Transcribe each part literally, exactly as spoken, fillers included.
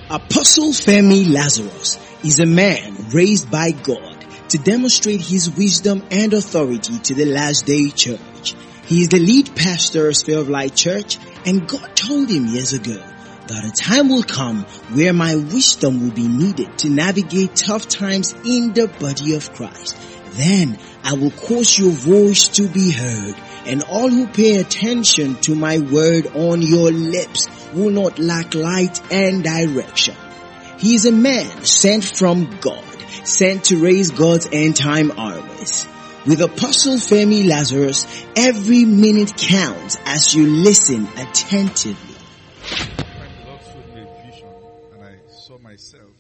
Apostle Femi Lazarus is a man raised by God to demonstrate his wisdom and authority to the last day church. He is the lead pastor of Sphere of Light Church, and God told him years ago that a time will come where my wisdom will be needed to navigate tough times in the body of Christ. Then I will cause your voice to be heard, and all who pay attention to my word on your lips will not lack light and direction. He is a man sent from God, sent to raise God's end time armies. With Apostle Femi Lazarus, every minute counts as you listen attentively. The Lord showed me a vision, and I saw myself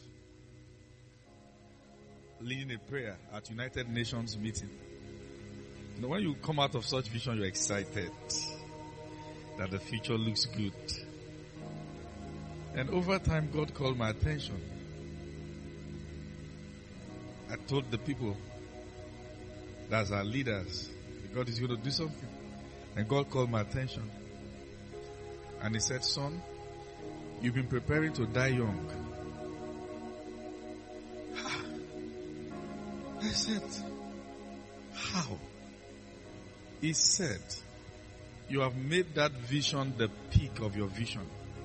leading a prayer at United Nations meeting. You know, when you come out of such vision, you're excited that the future looks good. And over time, God called my attention. I told the people, that's our leaders, God is going to do something. And God called my attention. And He said, son, you've been preparing to die young. I said, how? He said, you have made that vision the peak of your vision.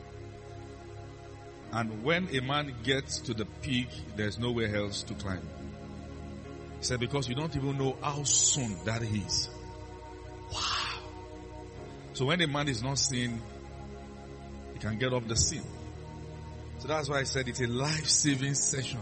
And when a man gets to the peak, there's nowhere else to climb. He said, because you don't even know how soon that is. Wow. So when a man is not seen, he can get off the scene. So that's why I said it's a life-saving session.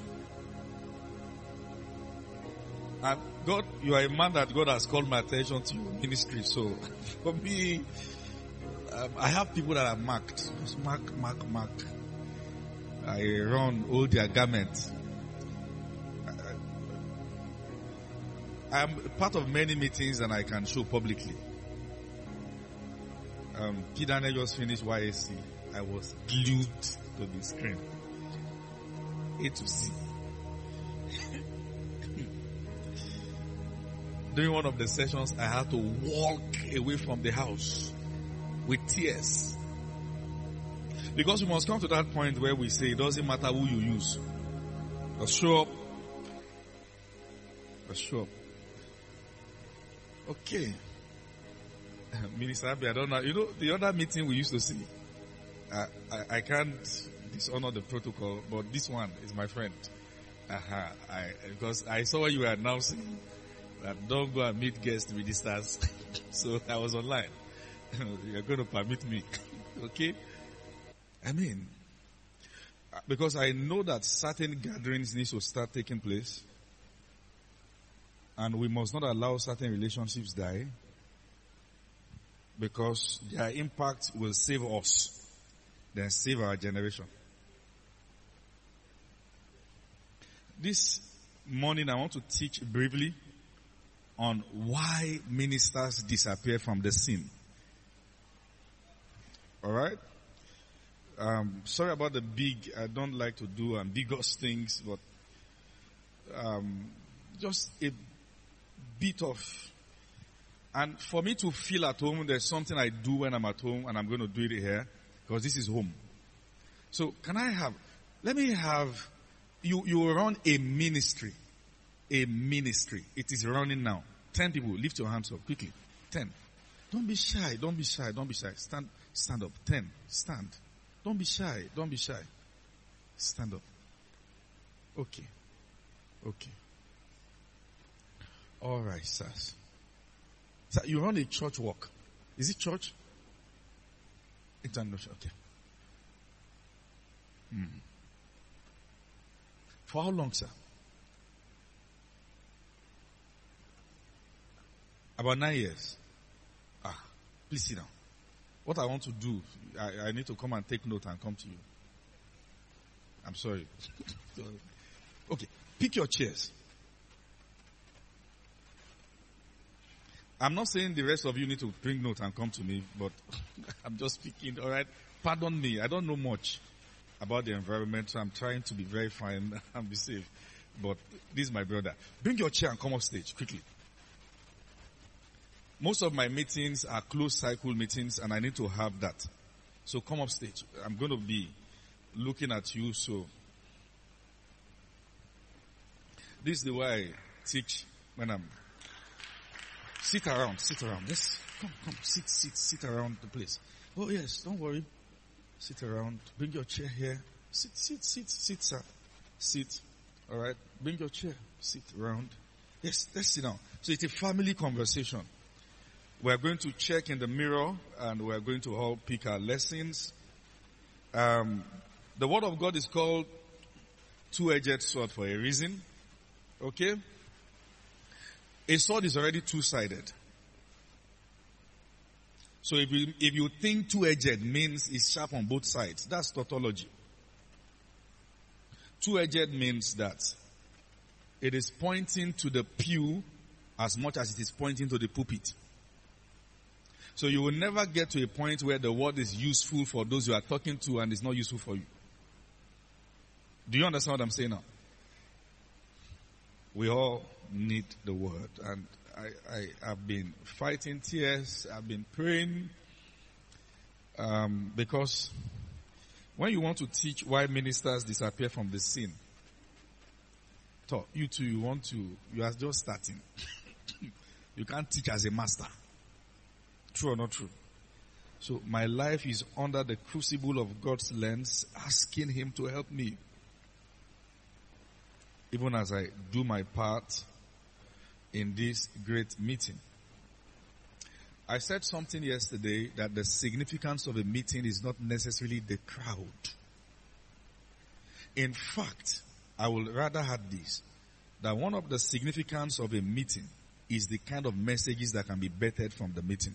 And God, you are a man that God has called my attention to your ministry. So for me, um, I have people that are marked. Just mark, mark, mark. I run all their garments. I am part of many meetings and I can show publicly. Um, P. Daniel just finished Y A C. I was glued to the screen. A to Z. During one of the sessions, I had to walk away from the house with tears. Because we must come to that point where we say it doesn't matter who you use. Just show up. Just show up. Okay. Minister Abby, I don't know. You know, the other meeting we used to see, I, I, I can't dishonor the protocol, but this one is my friend. Uh-huh. I, because I saw you were announcing that don't go and meet guest ministers. So I was online. You're going to permit me. Okay? I mean, because I know that certain gatherings need to start taking place. And we must not allow certain relationships die. Because their impact will save us. Then save our generation. This morning I want to teach briefly on why ministers disappear from the scene. Alright? Um, sorry about the big, I don't like to do ambiguous things, but um, just a bit of, and for me to feel at home, there's something I do when I'm at home, and I'm going to do it here, because this is home. So can I have, let me have, you, you run a ministry, a ministry. It is running now. Ten people, lift your hands up quickly. Ten. Don't be shy, don't be shy, don't be shy. Stand, stand up. Ten, stand. Don't be shy. Don't be shy. Stand up. Okay. Okay. All right, sirs. Sir, you run a church walk. Is it church? International. Okay. Hmm. For how long, sir? About nine years. Ah, please sit down. What I want to do, I, I need to come and take note and come to you. I'm sorry. Okay, pick your chairs. I'm not saying the rest of you need to bring note and come to me, but I'm just speaking, alright? Pardon me, I don't know much about the environment, so I'm trying to be very fine and be safe. But this is my brother. Bring your chair and come off stage, quickly. Most of my meetings are closed cycle meetings, and I need to have that. So come up stage. I'm going to be looking at you. So this is the way I teach when I'm sit around, sit around. Yes, come, come, sit, sit, sit around the place. Oh yes, don't worry. Sit around. Bring your chair here. Sit, sit, sit, sit, sir. Sit. All right. Bring your chair. Sit around. Yes, let's sit down. So it's a family conversation. We're going to check in the mirror and we're going to all pick our lessons. Um, the word of God is called two-edged sword for a reason. Okay? A sword is already two-sided. So if you, if you think two-edged means it's sharp on both sides, that's tautology. Two-edged means that it is pointing to the pew as much as it is pointing to the pulpit. So you will never get to a point where the word is useful for those you are talking to and it's not useful for you. Do you understand what I'm saying now? We all need the word. And I, I have been fighting tears. I've been praying. Um, because when you want to teach why ministers disappear from the scene, so you too, you want to, you are just starting. You can't teach as a master. True or not true? So my life is under the crucible of God's lens, asking Him to help me. Even as I do my part in this great meeting. I said something yesterday that the significance of a meeting is not necessarily the crowd. In fact, I would rather add this, that one of the significance of a meeting is the kind of messages that can be bettered from the meeting.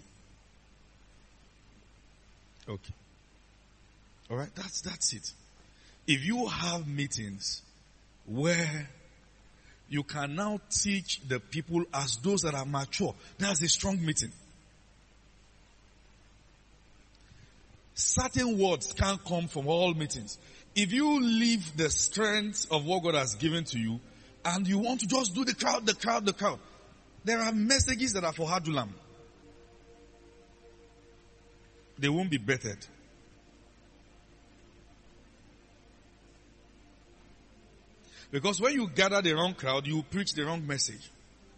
Okay. Alright, that's, that's it. If you have meetings where you can now teach the people as those that are mature, that's a strong meeting. Certain words can't come from all meetings. If you leave the strength of what God has given to you and you want to just do the crowd, the crowd, the crowd, there are messages that are for Hadulam. They won't be bettered. Because when you gather the wrong crowd, you preach the wrong message.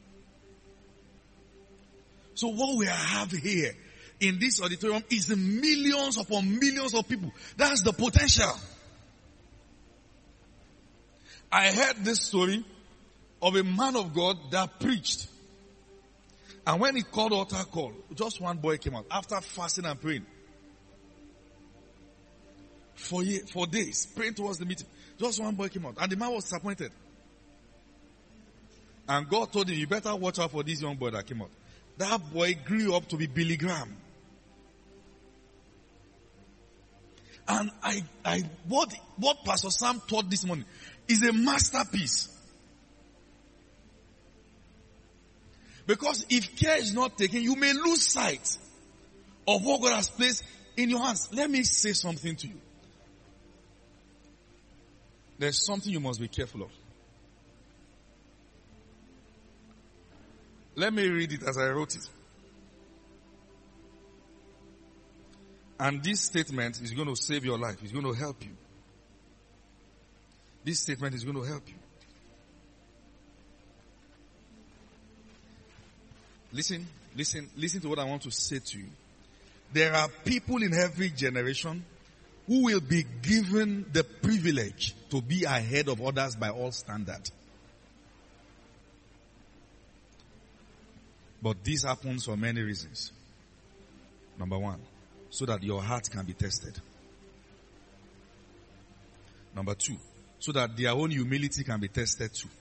So what we have here in this auditorium is the millions upon millions of people. That's the potential. I heard this story of a man of God that preached. And when he called altar call, just one boy came out after fasting and praying. For, year, for days, praying towards the meeting. Just one boy came out. And the man was disappointed. And God told him, you better watch out for this young boy that came out. That boy grew up to be Billy Graham. And I, I, what, what Pastor Sam taught this morning is a masterpiece. Because if care is not taken, you may lose sight of what God has placed in your hands. Let me say something to you. There's something you must be careful of. Let me read it as I wrote it. And this statement is going to save your life. It's going to help you. This statement is going to help you. Listen, listen, listen to what I want to say to you. There are people in every generation who will be given the privilege to be ahead of others by all standards. But this happens for many reasons. Number one, so that your heart can be tested. Number two, so that their own humility can be tested too.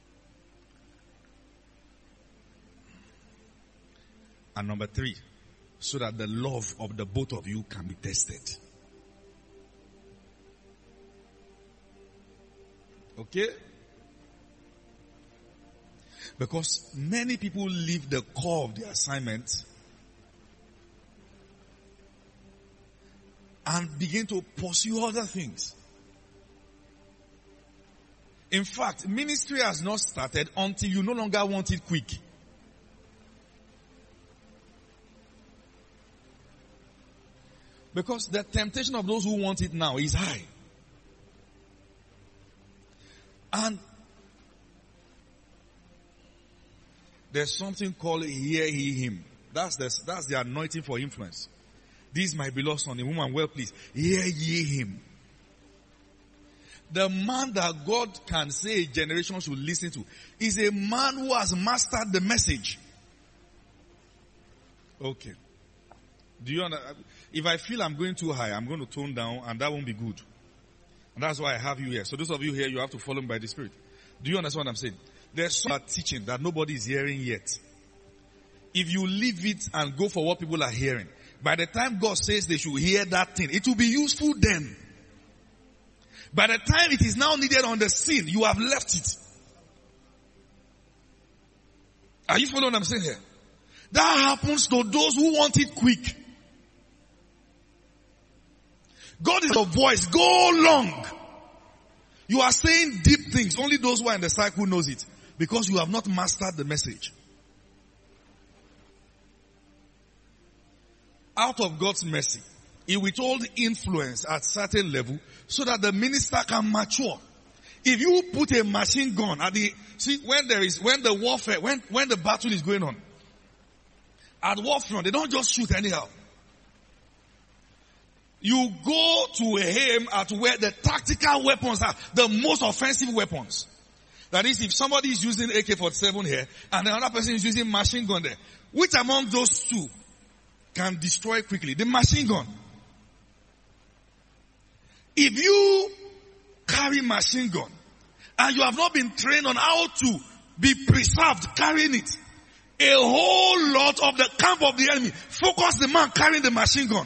And number three, so that the love of the both of you can be tested. Okay? Because many people leave the core of the assignment and begin to pursue other things. In fact, ministry has not started until you no longer want it quick. Because the temptation of those who want it now is high. And there's something called hear ye him. That's the, that's the anointing for influence. This is my beloved son, a woman well pleased. Hear ye him. The man that God can say a generation should listen to is a man who has mastered the message. Okay. Do you understand? If I feel I'm going too high, I'm going to tone down, and that won't be good. And that's why I have you here. So those of you here, you have to follow me by the Spirit. Do you understand what I'm saying? There's some teaching that nobody is hearing yet. If you leave it and go for what people are hearing, by the time God says they should hear that thing, it will be useful then. By the time it is now needed on the scene, you have left it. Are you following what I'm saying here? That happens to those who want it quick. God is your voice. Go long. You are saying deep things. Only those who are in the cycle knows it. Because you have not mastered the message. Out of God's mercy, He withhold influence at certain level so that the minister can mature. If you put a machine gun at the, see, when there is, when the warfare, when, when the battle is going on, at war front, they don't just shoot anyhow. You go to aim at where the tactical weapons are, the most offensive weapons. That is, if somebody is using A K forty-seven here, and another person is using machine gun there, which among those two can destroy quickly? The machine gun. If you carry machine gun, and you have not been trained on how to be preserved carrying it, a whole lot of the camp of the enemy focus the man carrying the machine gun.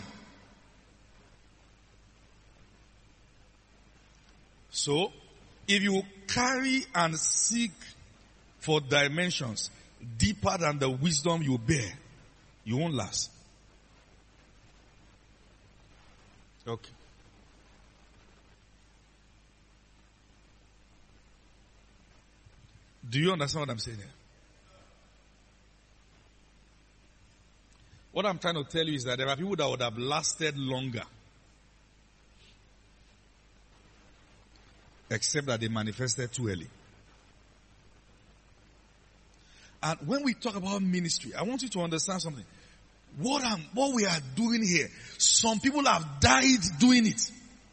So, if you carry and seek for dimensions deeper than the wisdom you bear, you won't last. Okay. Do you understand what I'm saying here? What I'm trying to tell you is that there are people that would have lasted longer, except that they manifested too early. And when we talk about ministry, I want you to understand something. What I'm, what we are doing here, some people have died doing it.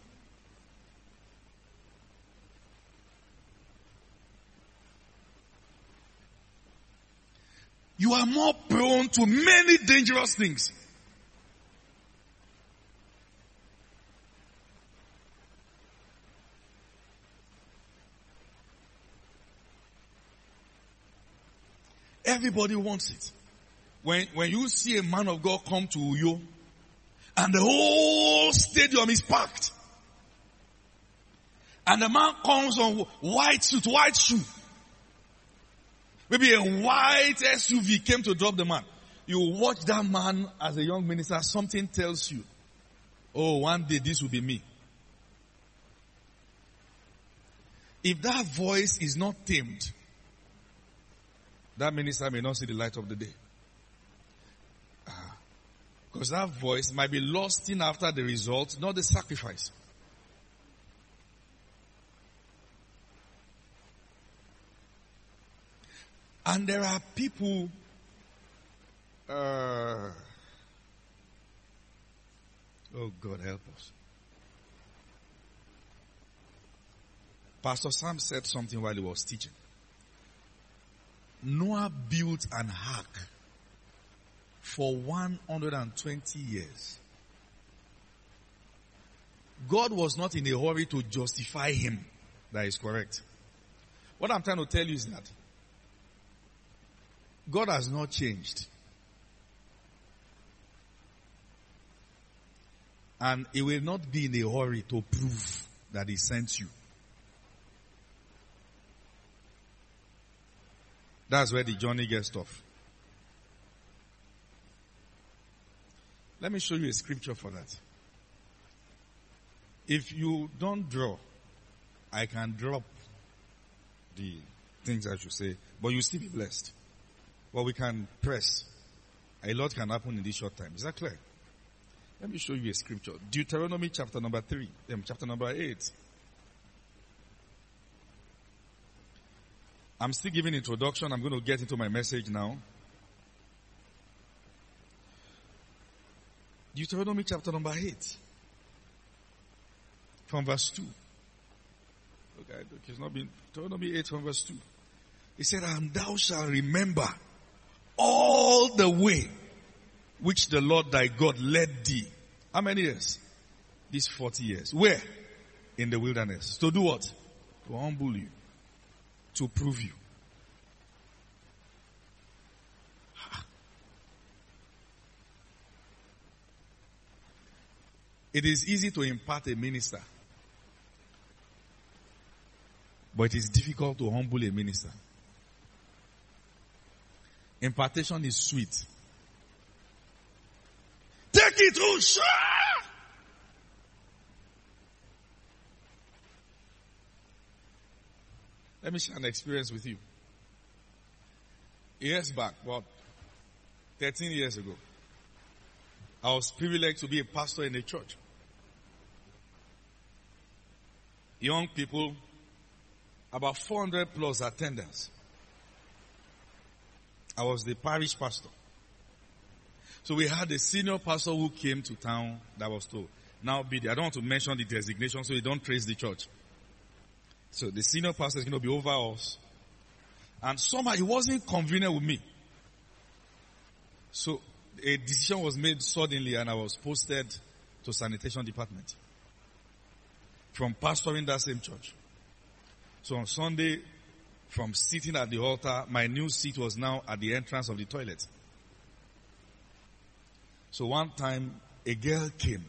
You are more prone to many dangerous things. Everybody wants it. When, when you see a man of God come to Uyo, and the whole stadium is packed, and the man comes on white suit, white shoe, maybe a white S U V came to drop the man. You watch that man as a young minister, something tells you, oh, one day this will be me. If that voice is not tamed, that minister may not see the light of the day. Because that voice might be lost in after the result, not the sacrifice. And there are people, uh, oh God help us. Pastor Sam said something while he was teaching. Noah built an ark for one hundred twenty years. God was not in a hurry to justify him. That is correct. What I'm trying to tell you is that God has not changed. And he will not be in a hurry to prove that he sent you. That's where the journey gets tough. Let me show you a scripture for that. If you don't draw, I can drop the things I should say, but you still be blessed. But we can press. A lot can happen in this short time. Is that clear? Let me show you a scripture. Deuteronomy chapter number three, um, chapter number eight. I'm still giving introduction. I'm going to get into my message now. Deuteronomy chapter number eight. From verse two. Okay, it's not been Deuteronomy eight from verse two. He said, and thou shalt remember all the way which the Lord thy God led thee. How many years? These forty years. Where? In the wilderness. To do what? To humble you. To prove you. It is easy to impart a minister. But it is difficult to humble a minister. Impartation is sweet. Take it, oh, sure. Let me share an experience with you. Years back, about thirteen years ago, I was privileged to be a pastor in a church. Young people, about four hundred plus attendants. I was the parish pastor. So we had a senior pastor who came to town that was to now be there. I don't want to mention the designation so you don't praise the church. So the senior pastor is going to be over us. And somehow it wasn't convenient with me. So a decision was made suddenly and I was posted to sanitation department. From pastoring that same church. So on Sunday, from sitting at the altar, my new seat was now at the entrance of the toilet. So one time, a girl came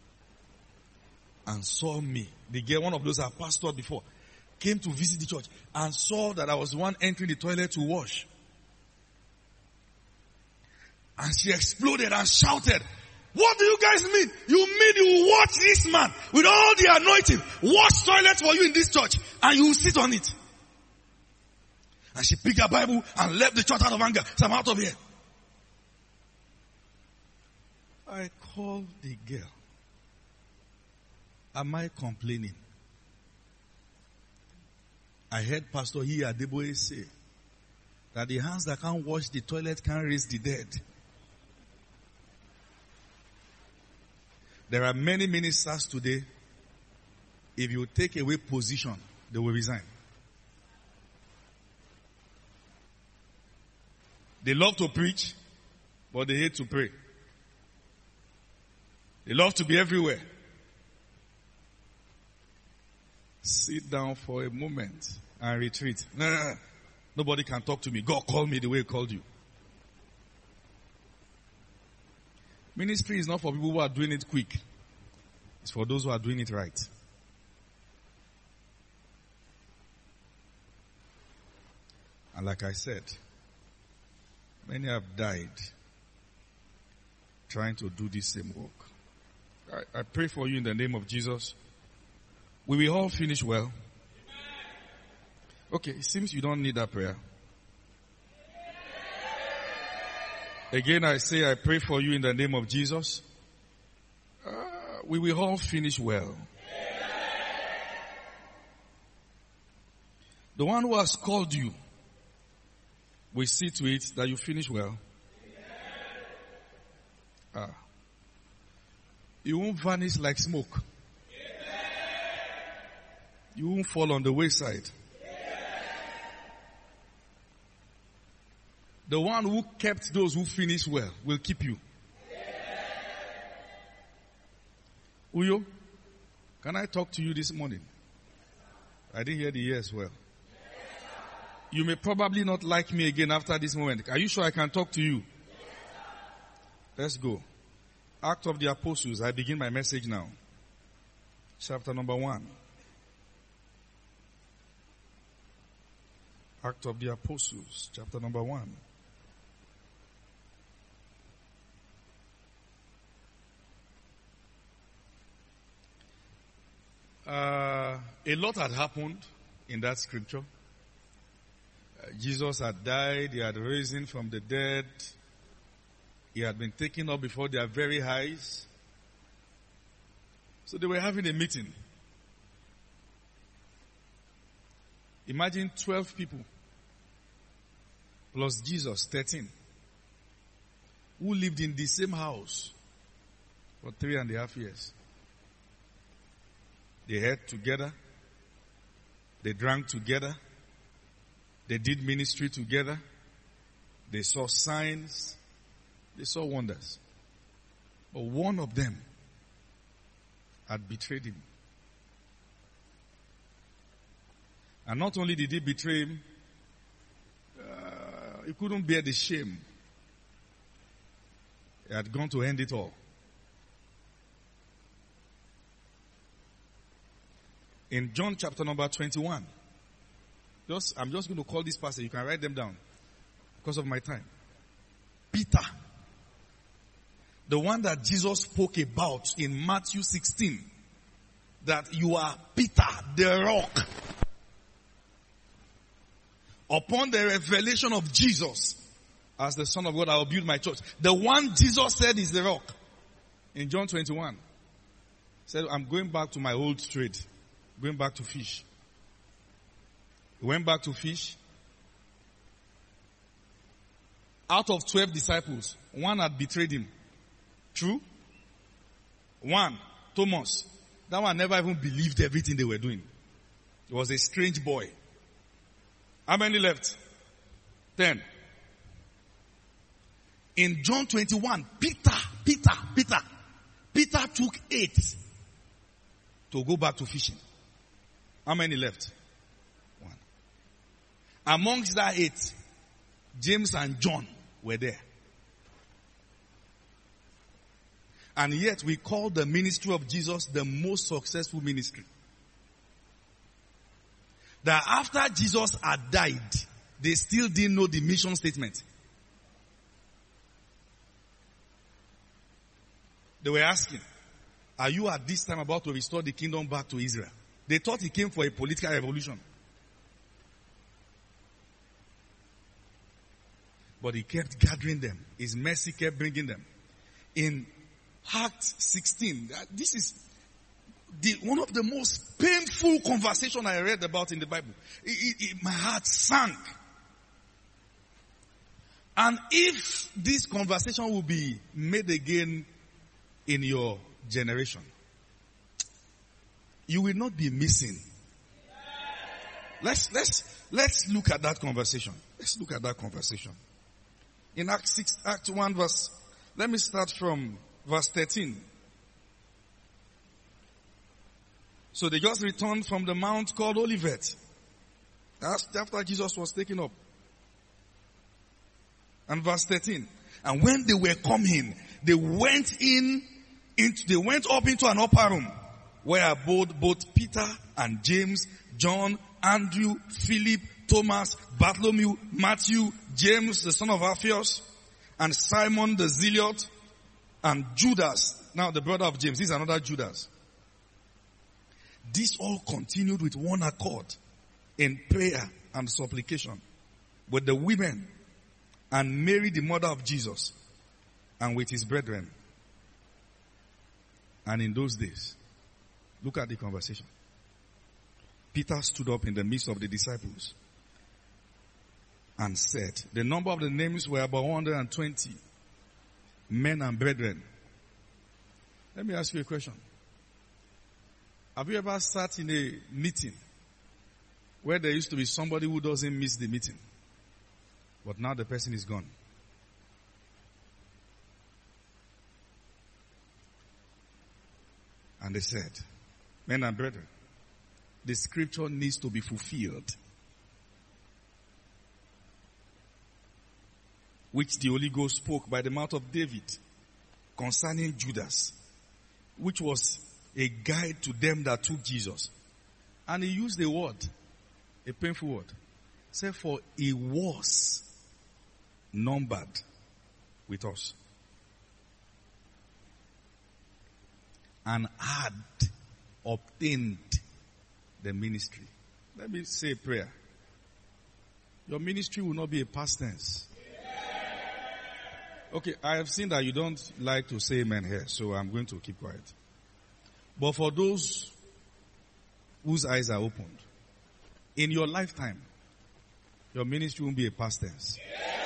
and saw me. The girl, one of those I pastored before, came to visit the church and saw that I was the one entering the toilet to wash. And she exploded and shouted, what do you guys mean? You mean you watch this man with all the anointing wash toilets for you in this church and you will sit on it? And she picked her Bible and left the church out of anger. So I'm out of here. I called the girl. Am I complaining? I heard Pastor E. Adeboye say that the hands that can't wash the toilet can't raise the dead. There are many ministers today, if you take away position, they will resign. They love to preach, but they hate to pray. They love to be everywhere. Sit down for a moment and retreat. No, no, no. Nobody can talk to me. God called me the way He called you. Ministry is not for people who are doing it quick. It's for those who are doing it right. And like I said, many have died trying to do this same work. I, I pray for you in the name of Jesus. We will all finish well. Okay, it seems you don't need that prayer. Again, I say I pray for you in the name of Jesus. Uh, we will all finish well. The one who has called you will see to it that you finish well. Ah. You won't vanish like smoke. You won't fall on the wayside. The one who kept those who finish well will keep you. Uyo, can I talk to you this morning? I didn't hear the yes well. You may probably not like me again after this moment. Are you sure I can talk to you? Let's go. Acts of the Apostles. I begin my message now. Chapter number one. Acts of the Apostles. Chapter number one. Uh, a lot had happened in that scripture. Uh, Jesus had died. He had risen from the dead. He had been taken up before their very eyes. So they were having a meeting. Imagine twelve people plus Jesus, thirteen, who lived in the same house for three and a half years. They ate together. They drank together. They did ministry together. They saw signs. They saw wonders. But one of them had betrayed him. And not only did he betray him, uh, he couldn't bear the shame. He had gone to end it all. In John chapter number twenty-one, just, I'm just going to call this passage. You can write them down because of my time. Peter, the one that Jesus spoke about in Matthew sixteen, that you are Peter, the rock. Upon the revelation of Jesus as the Son of God, I will build my church. The one Jesus said is the rock. In John twenty-one, said, I'm going back to my old trade. Going back to fish. He went back to fish. Out of twelve disciples, one had betrayed him. True? One, Thomas. That one never even believed everything they were doing. He was a strange boy. How many left? Ten. In John twenty-one, Peter, Peter, Peter, Peter took eight to go back to fishing. How many left? One. Amongst that eight, James and John were there. And yet we call the ministry of Jesus the most successful ministry. That after Jesus had died, they still didn't know the mission statement. They were asking, are you at this time about to restore the kingdom back to Israel? They thought he came for a political revolution. But he kept gathering them. His mercy kept bringing them. In Acts sixteen, this is the, one of the most painful conversations I read about in the Bible. It, it, it, my heart sank. And if this conversation will be made again in your generation, you will not be missing. Let's, let's, let's look at that conversation. Let's look at that conversation. In Act six, Act one verse, let me start from verse thirteen. So they just returned from the mount called Olivet. After Jesus was taken up. And verse thirteen. And when they were coming, they went in, into, they went up into an upper room, where abode both Peter and James, John, Andrew, Philip, Thomas, Bartholomew, Matthew, James, the son of Alphaeus, and Simon the Zealot, and Judas, now the brother of James. This is another Judas. This all continued with one accord in prayer and supplication with the women and Mary, the mother of Jesus, and with his brethren. And in those days, look at the conversation. Peter stood up in the midst of the disciples and said, the number of the names were about one hundred twenty, men and brethren. Let me ask you a question. Have you ever sat in a meeting where there used to be somebody who doesn't miss the meeting, but now the person is gone? And they said, men and brethren, the scripture needs to be fulfilled, which the Holy Ghost spoke by the mouth of David concerning Judas, which was a guide to them that took Jesus. And he used a word, a painful word. He said, for he was numbered with us and had obtained the ministry. Let me say a prayer. Your ministry will not be a past tense. Okay, I have seen that you don't like to say amen here, so I'm going to keep quiet. But for those whose eyes are opened, in your lifetime, your ministry won't be a past tense.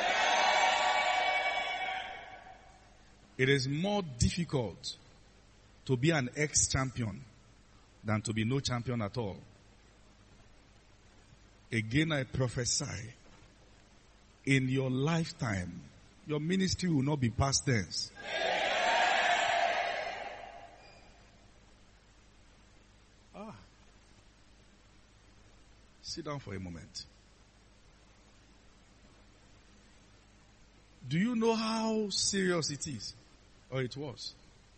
It is more difficult to be an ex-champion than to be no champion at all. Again, I prophesy, in your lifetime, your ministry will not be past tense. Ah. Sit down for a moment. Do you know how serious it is? Or it was?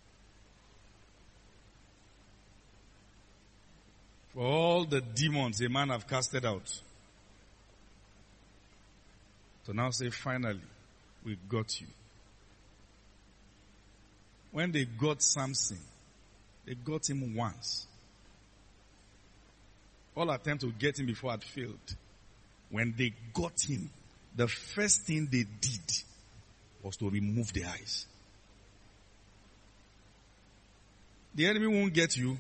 For all the demons a man have casted out, to now say, finally, we got you. When they got Samson, they got him once. All attempt to get him before had failed. When they got him, the first thing they did was to remove the eyes. The enemy won't get you.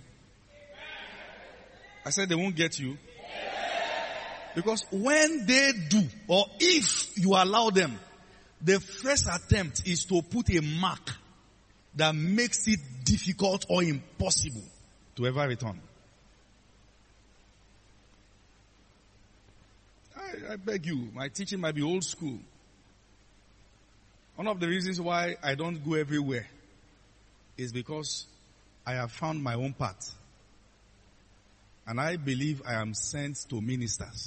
I said they won't get you. Because when they do, or if you allow them, the first attempt is to put a mark that makes it difficult or impossible to ever return. I, I beg you, my teaching might be old school. One of the reasons why I don't go everywhere is because I have found my own path. And I believe I am sent to ministers.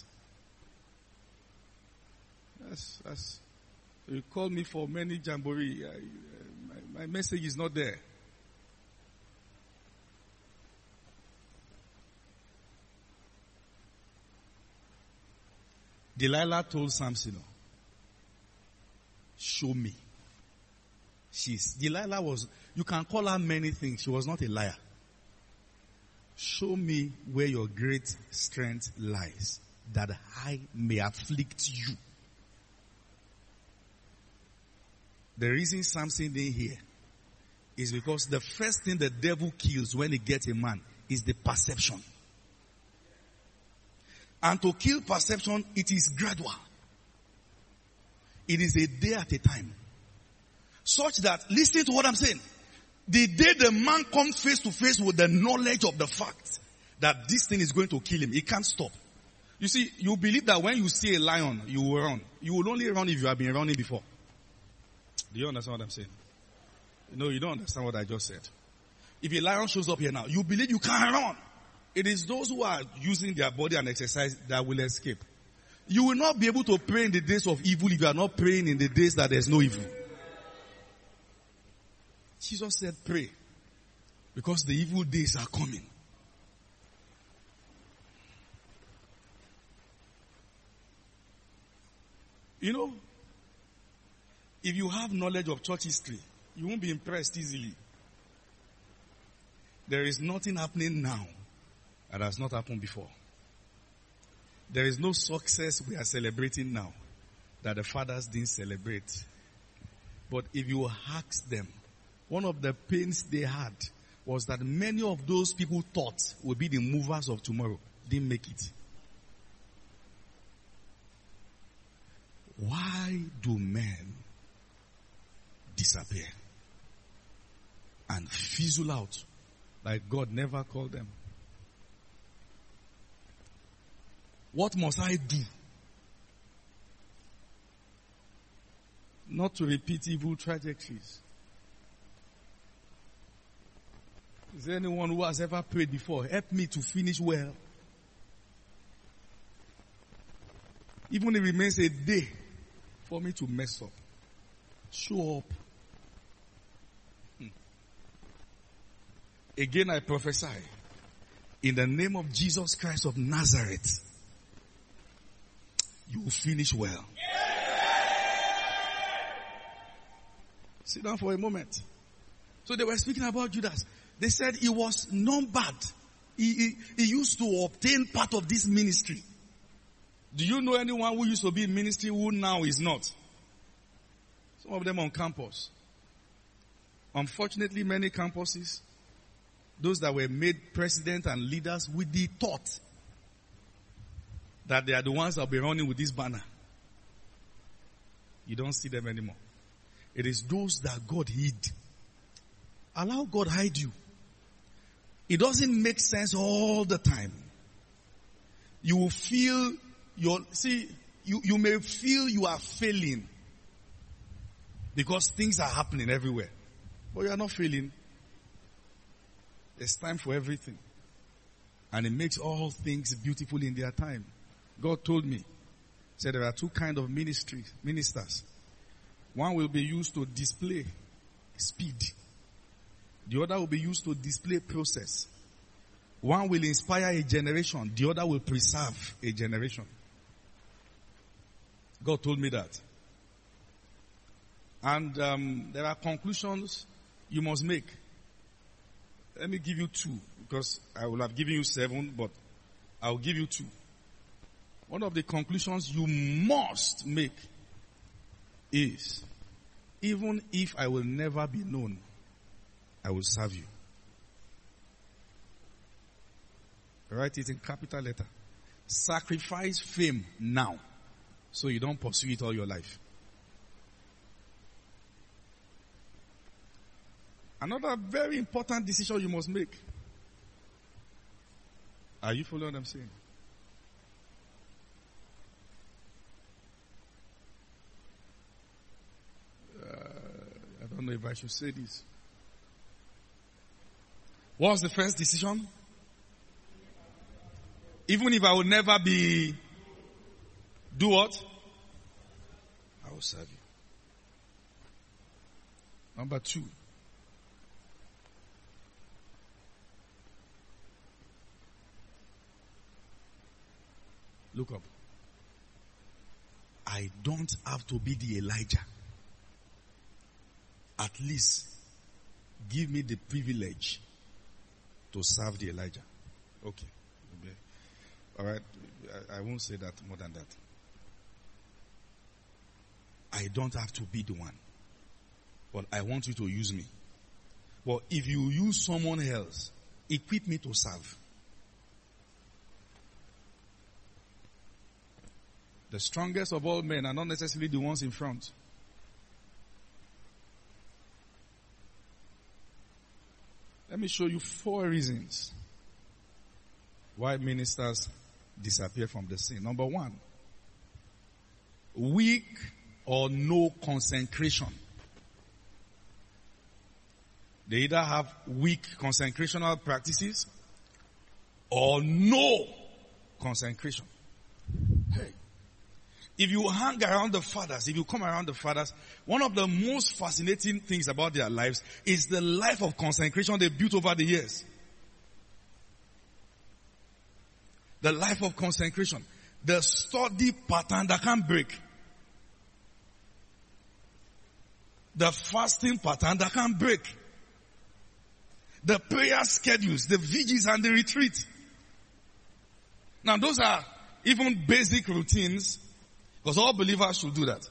That's, that's, you call me for many jamboree. I, my, my message is not there. Delilah told Samson, show me. She's, Delilah was, you can call her many things. She was not a liar. Show me where your great strength lies, that I may afflict you. The reason Samson didn't hear is because the first thing the devil kills when he gets a man is the perception. And to kill perception, it is gradual. It is a day at a time. Such that, listen to what I'm saying. The day the man comes face to face with the knowledge of the fact that this thing is going to kill him, he can't stop. You see, you believe that when you see a lion, you will run. You will only run if you have been running before. Do you understand what I'm saying? No, you don't understand what I just said. If a lion shows up here now, you believe you can't run. It is those who are using their body and exercise that will escape. You will not be able to pray in the days of evil if you are not praying in the days that there's no evil. Jesus said pray, because the evil days are coming. You know, if you have knowledge of church history, you won't be impressed easily. There is nothing happening now that has not happened before. There is no success we are celebrating now that the fathers didn't celebrate. But if you ask them, one of the pains they had was that many of those people thought would be the movers of tomorrow didn't make it. Why do men disappear and fizzle out like God never called them? What must I do not to repeat evil trajectories? Is there anyone who has ever prayed before? Help me to finish well. Even if it remains a day for me to mess up. Show up. Hmm. Again, I prophesy in the name of Jesus Christ of Nazareth, you will finish well. Sit down for a moment. So they were speaking about Judas. They said he was numbered. He, he, he used to obtain part of this ministry. Do you know anyone who used to be in ministry who now is not? Some of them on campus. Unfortunately, many campuses, those that were made president and leaders with the thought that they are the ones that will be running with this banner. You don't see them anymore. It is those that God hid. Allow God hide you. It doesn't make sense all the time. You will feel your, see, you, you may feel you are failing because things are happening everywhere. But you are not failing. There's time for everything. And it makes all things beautiful in their time. God told me, said there are two kinds of ministries, ministers. One will be used to display speed. The other will be used to display process. One will inspire a generation. The other will preserve a generation. God told me that. And um, there are conclusions you must make. Let me give you two, because I will have given you seven, but I will give you two. One of the conclusions you must make is, even if I will never be known, I will serve you. Write it in capital letter. Sacrifice fame now, so you don't pursue it all your life. Another very important decision you must make. Are you following what I'm saying? Uh, I don't know if I should say this. What's the first decision? Even if I will never be, do what? I will serve you. Number two. Look up. I don't have to be the Elijah. At least give me the privilege to serve the Elijah. Okay. All right. I, I won't say that more than that. I don't have to be the one. But I want you to use me. Well, if you use someone else, equip me to serve. The strongest of all men are not necessarily the ones in front. Let me show you four reasons why ministers disappear from the scene. Number one, weak or no consecration. They either have weak consecrational practices or no consecration. Hey. If you hang around the fathers, if you come around the fathers, one of the most fascinating things about their lives is the life of consecration they built over the years. The life of consecration. The study pattern that can't break. The fasting pattern that can't break. The prayer schedules, the vigils and the retreat. Now those are even basic routines, because all believers should do that.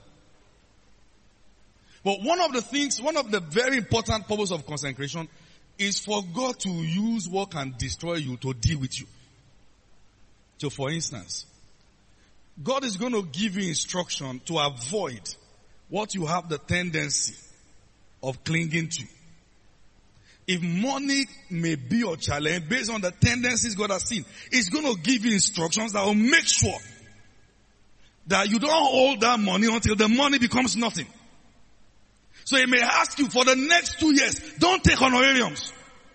But one of the things, one of the very important purpose of consecration is for God to use what can destroy you to deal with you. So for instance, God is going to give you instruction to avoid what you have the tendency of clinging to. If money may be your challenge based on the tendencies God has seen, it's going to give you instructions that will make sure that you don't hold that money until the money becomes nothing. So he may ask you for the next two years, don't take honorariums.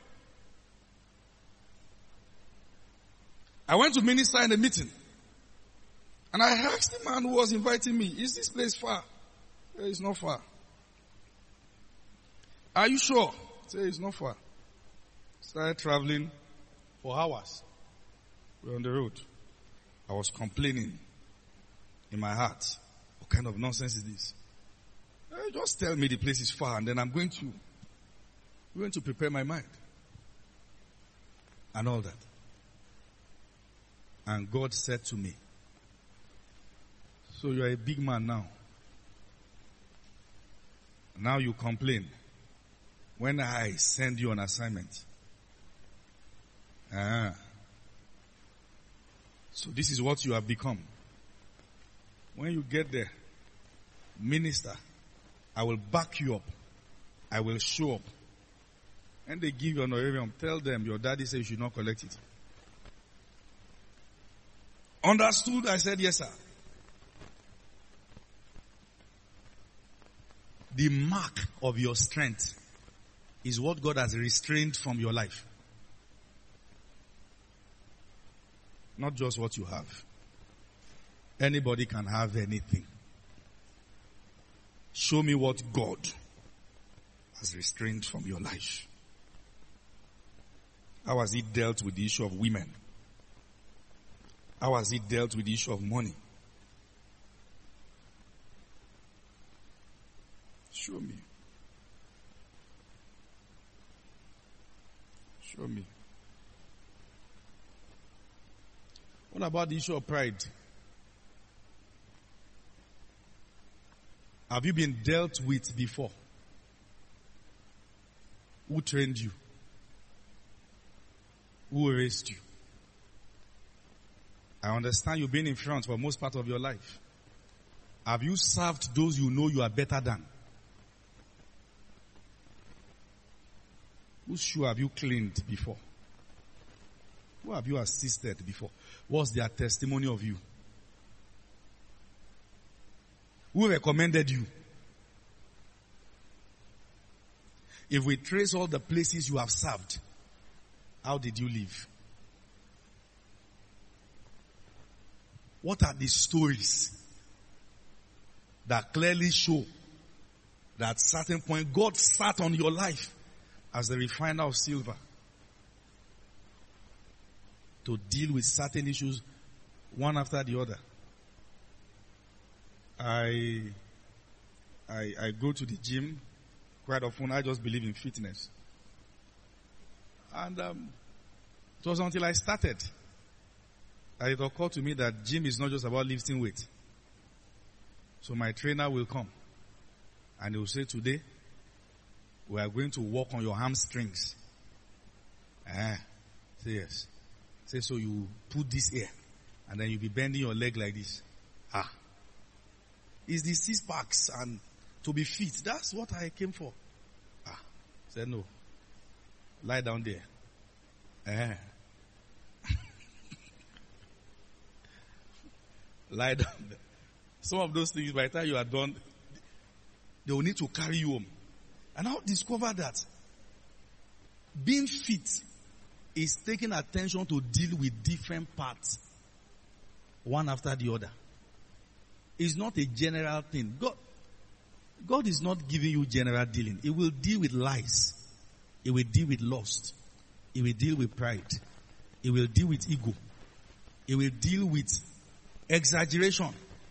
I went to minister in a meeting. And I asked the man who was inviting me, is this place far? He said, it's not far. Are you sure? He said, it's not far. Started traveling for hours. We were on the road. I was complaining in my heart. What kind of nonsense is this? Eh, just tell me the place is far and then I'm going to, I'm going to prepare my mind. And all that. And God said to me, so you are a big man now. Now you complain when I send you an assignment. Ah. So this is what you have become. When you get there, minister. I will back you up. I will show up. And they give you honorarium. Tell them your daddy says you should not collect it. Understood? I said, yes, sir. The mark of your strength is what God has restrained from your life. Not just what you have. Anybody can have anything. Show me what God has restrained from your life. How has He dealt with the issue of women? How has He dealt with the issue of money? Show me. Show me. What about the issue of pride? Have you been dealt with before? Who trained you? Who raised you? I understand you've been in front for most part of your life. Have you served those you know you are better than? Whose shoe have you cleaned before? Who have you assisted before? What's their testimony of you? Who recommended you? If we trace all the places you have served, how did you live? What are the stories that clearly show that at certain point God sat on your life as the refiner of silver to deal with certain issues one after the other? I, I, I go to the gym quite often. I just believe in fitness. And um, it was until I started that it occurred to me that gym is not just about lifting weight. So my trainer will come and he will say, today we are going to work on your hamstrings. Ah, say yes. Say, so you put this here and then you'll be bending your leg like this. Ah. It's the six packs and to be fit. That's what I came for. Ah. Said no. Lie down there. Eh. Lie down there. Some of those things, by the time you are done, they will need to carry you home. And I'll discover that being fit is taking attention to deal with different parts, one after the other. It's not a general thing. God, God is not giving you general dealing. It will deal with lies. It will deal with lust. It will deal with pride. It will deal with ego. It will deal with exaggeration.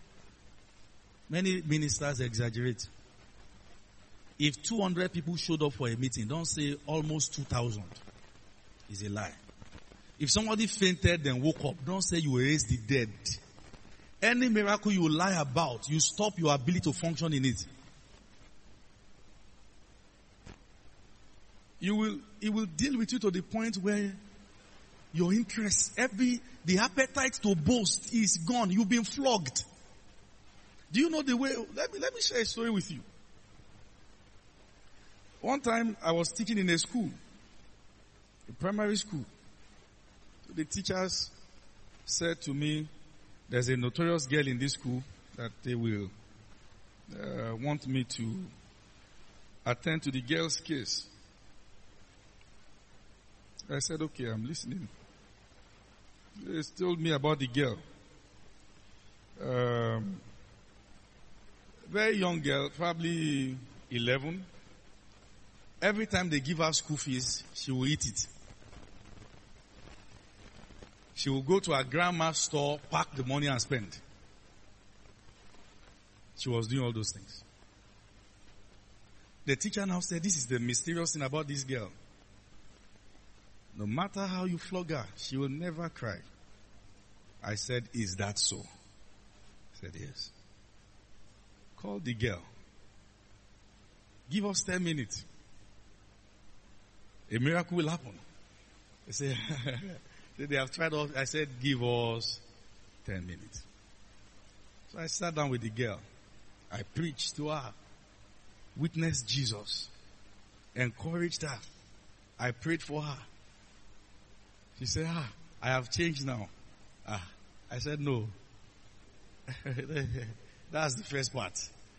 Many ministers exaggerate. If two hundred people showed up for a meeting, don't say almost two thousand. It's a lie. If somebody fainted and woke up, don't say you raised the dead. Any miracle you lie about, you stop your ability to function in it. You will, it will deal with you to the point where your interest, every, the appetite to boast is gone. You've been flogged. Do you know the way, let me, let me share a story with you. One time I was teaching in a school, a primary school. The teachers said to me, there's a notorious girl in this school that they will uh, want me to attend to the girl's case. I said, okay, I'm listening. They told me about the girl. Um, very young girl, probably eleven. Every time they give her school fees, she will eat it. She will go to her grandma's store, pack the money and spend. She was doing all those things. The teacher now said, this is the mysterious thing about this girl. No matter how you flog her, she will never cry. I said, is that so? He said, yes. Call the girl. Give us ten minutes. A miracle will happen. They say, they have tried all. I said, give us ten minutes. So I sat down with the girl. I preached to her, witnessed Jesus, encouraged her. I prayed for her. She said, ah, I have changed now. Ah, I said, no. That's the first part.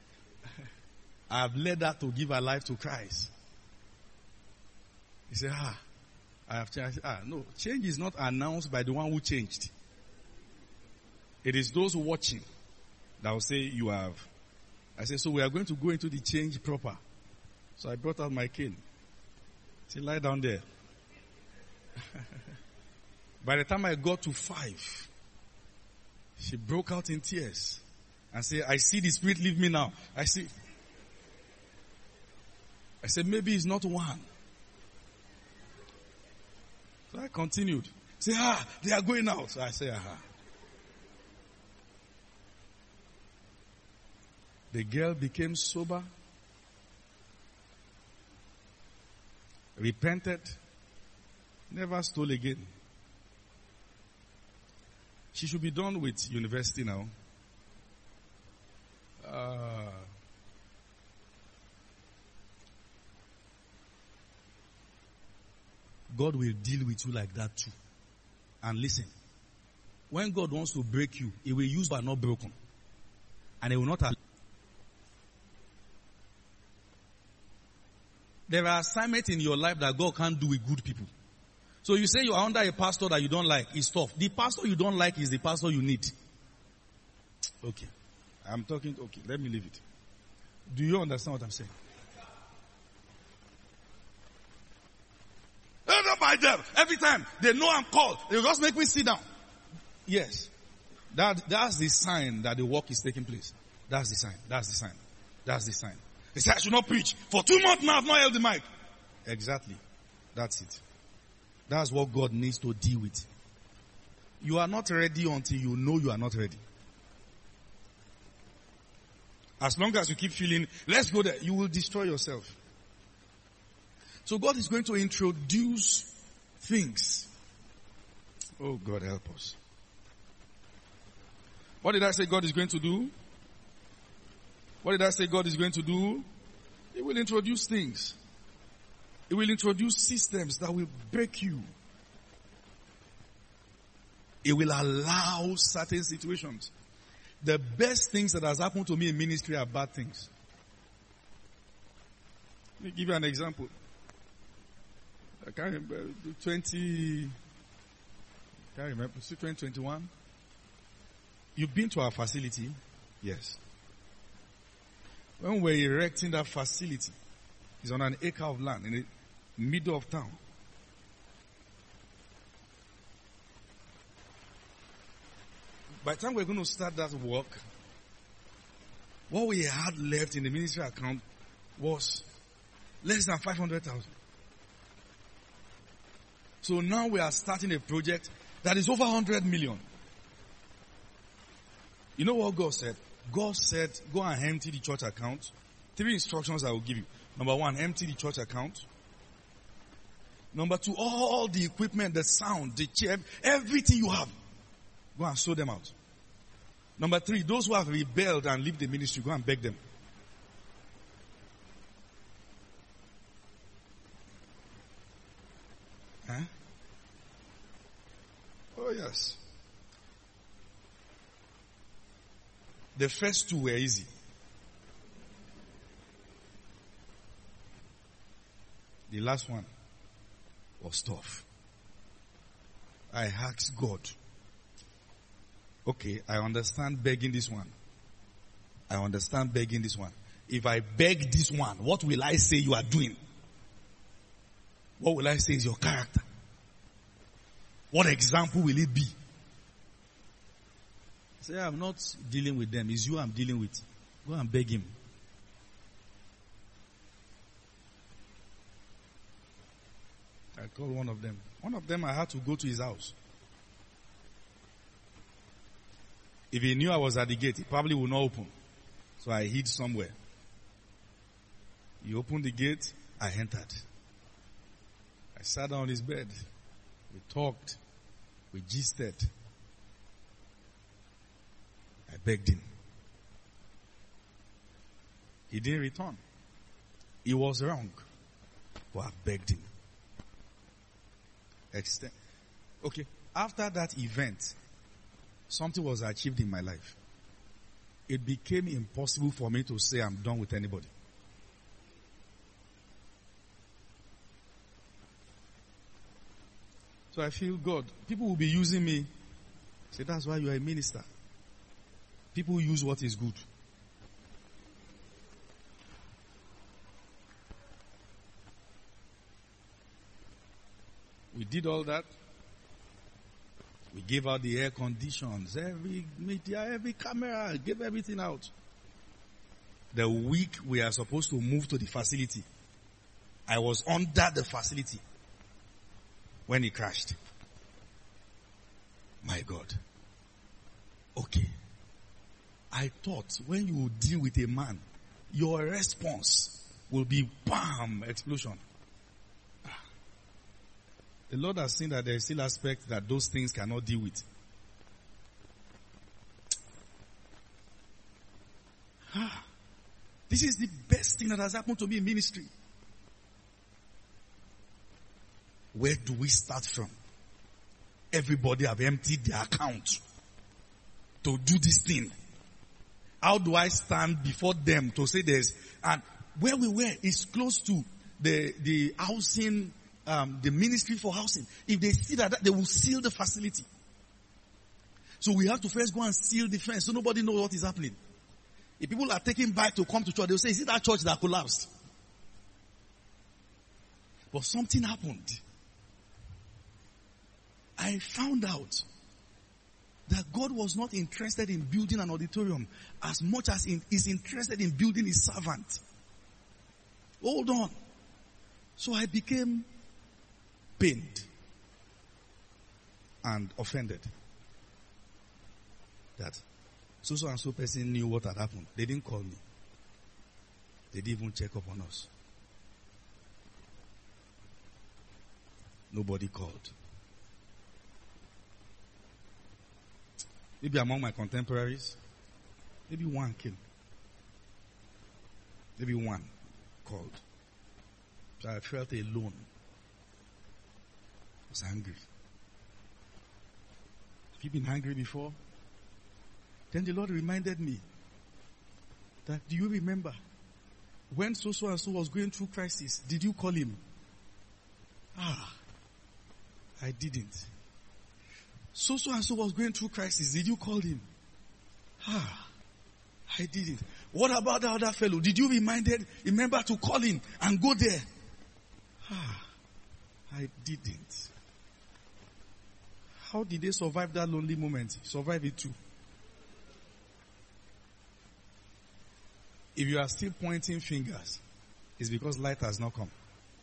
I have led her to give her life to Christ. He said, ah, I have changed. Ah, no, change is not announced by the one who changed. It is those watching that will say you have. I said, so we are going to go into the change proper. So I brought out my cane. She lie down there. By the time I got to five, she broke out in tears and said, I see the Spirit leave me now. I see. I said, maybe it's not one. So I continued. Say, ah, they are going out. So I say, aha. The girl became sober, repented, never stole again. She should be done with university now. Uh, God will deal with you like that too. And listen, when God wants to break you, He will use but not broken. And He will not allow. There are assignments in your life that God can't do with good people. So you say you are under a pastor that you don't like. It's tough. The pastor you don't like is the pastor you need. Okay. I'm talking, okay, let me leave it. Do you understand what I'm saying? Not by them. Every time they know I'm called, they just make me sit down. Yes. That, that's the sign that the work is taking place. That's the sign. That's the sign. That's the sign. They say I should not preach. For two months now I've not held the mic. Exactly. That's it. That's what God needs to deal with. You are not ready until you know you are not ready. As long as you keep feeling, let's go there, you will destroy yourself. So God is going to introduce things. Oh, God help us. What did I say God is going to do? What did I say God is going to do? He will introduce things. He will introduce systems that will break you. He will allow certain situations. The best things that has happened to me in ministry are bad things. Let me give you an example. I can't remember, twenty, I can't remember, twenty twenty-one. You've been to our facility? Yes. When we're erecting that facility, it's on an acre of land in the middle of town. By the time we're going to start that work, what we had left in the ministry account was less than five hundred thousand. So now we are starting a project that is over one hundred million. You know what God said? God said, go and empty the church account. Three instructions I will give you. Number one, empty the church account. Number two, all the equipment, the sound, the chair, everything you have, go and sow them out. Number three, those who have rebelled and leave the ministry, go and beg them. Huh? Oh yes. The first two were easy. The last one was tough. I asked God, okay, I understand begging this one. I understand begging this one. If I beg this one, what will I say you are doing? What will I say is your character? What example will it be? Say, I'm not dealing with them. It's you I'm dealing with. Go and beg him. I called one of them. One of them I had to go to his house. If he knew I was at the gate, he probably would not open. So I hid somewhere. He opened the gate. I entered. I sat down on his bed. We talked. We gisted. I begged him. He didn't return. He was wrong. But I begged him. Extend. Okay. After that event, something was achieved in my life. It became impossible for me to say I'm done with anybody. So I feel God. People will be using me. Say, that's why you are a minister. People use what is good. We did all that. We gave out the air conditions, every media, every camera, gave everything out. The week we are supposed to move to the facility, I was under the facility when it crashed. My God. Okay. I thought when you deal with a man, your response will be bam, explosion. The Lord has seen that there is still aspects that those things cannot deal with. Ah, this is the best thing that has happened to me in ministry. Where do we start from? Everybody have emptied their account to do this thing. How do I stand before them to say this? And where we were is close to the, the housing, um, the ministry for housing. If they see that, they will seal the facility. So we have to first go and seal the fence so nobody knows what is happening. If people are taking bike to come to church, they'll say, is it that church that collapsed? But something happened. I found out that God was not interested in building an auditorium as much as he is interested in building his servant. Hold on. So I became pained and offended that so so and so person knew what had happened. They didn't call me. They didn't even check up on us. Nobody called. Maybe among my contemporaries, maybe one came. Maybe one called. So I felt alone. I was angry. Have you been angry before? Then the Lord reminded me that, do you remember when so so and so was going through crisis, did you call him? Ah, I didn't. So so and so was going through crisis, did you call him? Ah, I didn't. What about the other fellow? Did you reminded, remember to call him and go there? Ah, I didn't. How did they survive that lonely moment? Survive it too. If you are still pointing fingers, it's because light has not come.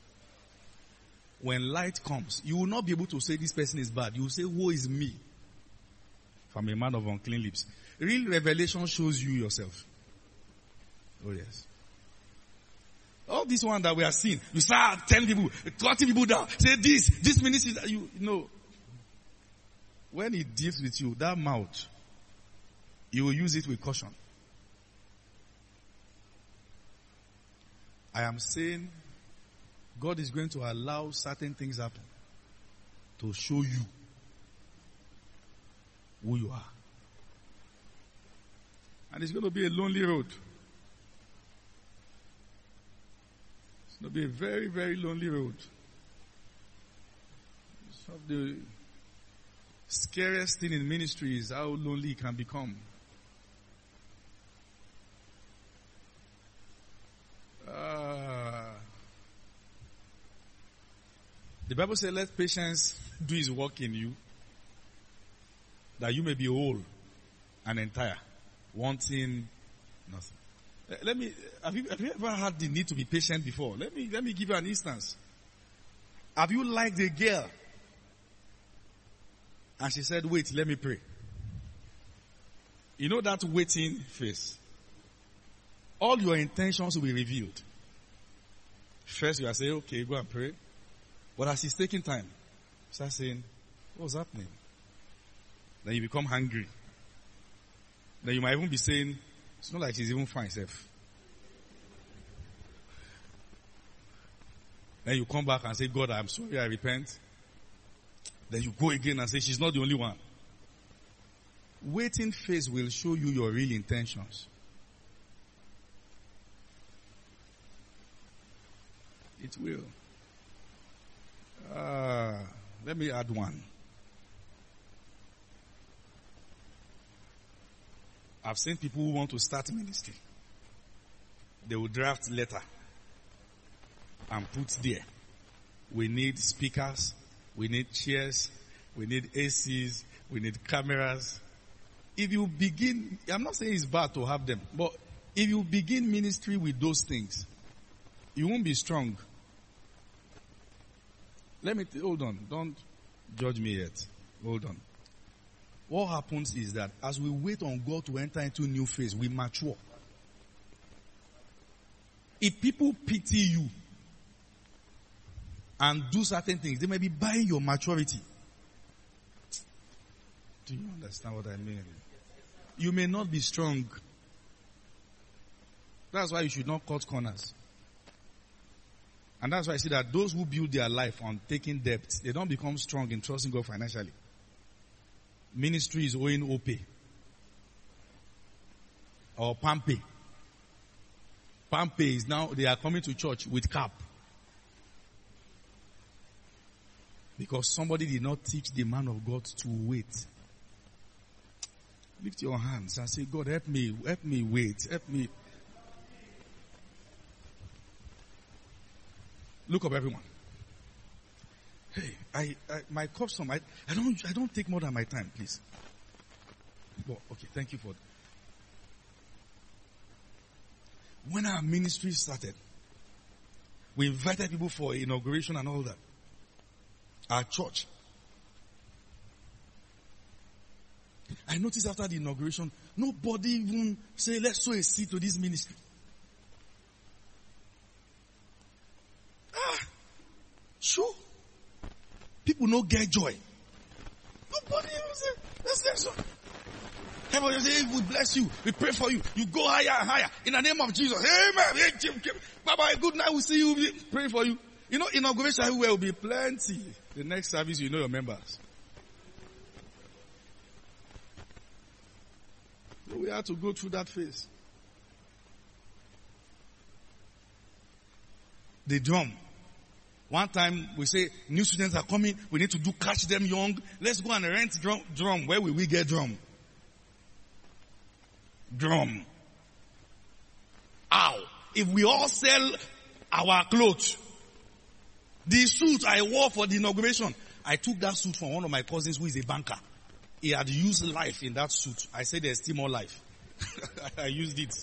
When light comes, you will not be able to say this person is bad. You will say, woe is me. From a man of unclean lips. Real revelation shows you yourself. Oh yes. All this one that we are seeing, you start telling people, cutting people down, say this, this ministry, you, you know. When it deals with you, that mouth, you will use it with caution. I am saying God is going to allow certain things happen to show you who you are. And it's going to be a lonely road. It's going to be a very, very lonely road. Some of the scariest thing in ministry is how lonely it can become. Uh, the Bible says, let patience do his work in you, that you may be whole and entire, wanting nothing. Let me, have you, have you ever had the need to be patient before? Let me, let me give you an instance. Have you liked a girl? And she said, wait, let me pray. You know that waiting face? All your intentions will be revealed. First you are saying, okay, go and pray. But as it's taking time, start saying, what's happening? Then you become hungry. Then you might even be saying, it's not like she's even fine, self. Then you come back and say, God, I'm sorry, I repent. Then you go again and say, she's not the only one. Waiting phase will show you your real intentions. It will. Uh, let me add one. I've seen people who want to start ministry. They will draft letter and put there. We need speakers. We need chairs. We need A Cs. We need cameras. If you begin, I'm not saying it's bad to have them, but if you begin ministry with those things, you won't be strong. Let me, th- hold on. Don't judge me yet. Hold on. What happens is that as we wait on God to enter into a new phase, we mature. If people pity you and do certain things, they may be buying your maturity. Do you understand what I mean? You may not be strong. That's why you should not cut corners. And that's why I see that those who build their life on taking debt, they don't become strong in trusting God financially. Ministry is owing O P or Pampe. Pampe is now, they are coming to church with cap. Because somebody did not teach the man of God to wait. Lift your hands and say, God, help me, help me wait, help me. Look up, everyone. Hey, I, I my custom, I, I don't, I don't take more than my time, please. Well, okay, thank you for that. When our ministry started, we invited people for inauguration and all that. Our church. I noticed after the inauguration, nobody even say, let's sow a seed to this ministry. Ah, sure. People no get joy. Nobody even say, let's let's sow. Everybody say, we bless you. We pray for you. You go higher and higher. In the name of Jesus. Amen. Bye bye. Good night. We'll see you. Pray for you. You know, inauguration everywhere will be plenty. The next service, you know your members. We have to go through that phase. The drum. One time we say, new students are coming. We need to do catch them young. Let's go and rent drum. drum. Where will we get drum? Drum. Ow. If we all sell our clothes, the suit I wore for the inauguration, I took that suit from one of my cousins who is a banker. He had used life in that suit. I said there's still more life. I used it.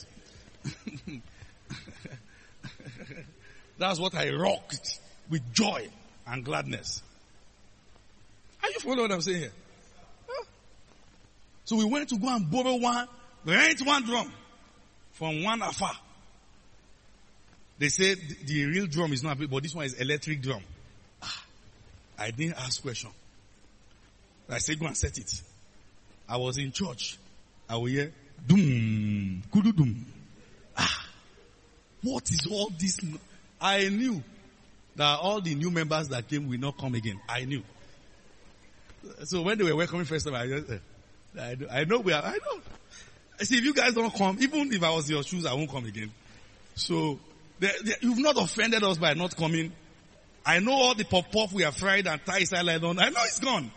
That's what I rocked with joy and gladness. Are you following what I'm saying here? Huh? So we went to go and borrow one, rent one drum from one afar. They said the real drum is not, but this one is electric drum. Ah, I didn't ask question. I said, go and set it. I was in church. I will hear, doom, kudu doom. Ah, what is all this? I knew that all the new members that came will not come again. I knew. So when they were welcoming first time, I just, uh, I, know, I know we are, I know. I see, if you guys don't come, even if I was in your shoes, I won't come again. So, they, they, you've not offended us by not coming. I know all the pop-off we have fried and Thai salad on. I know it's gone.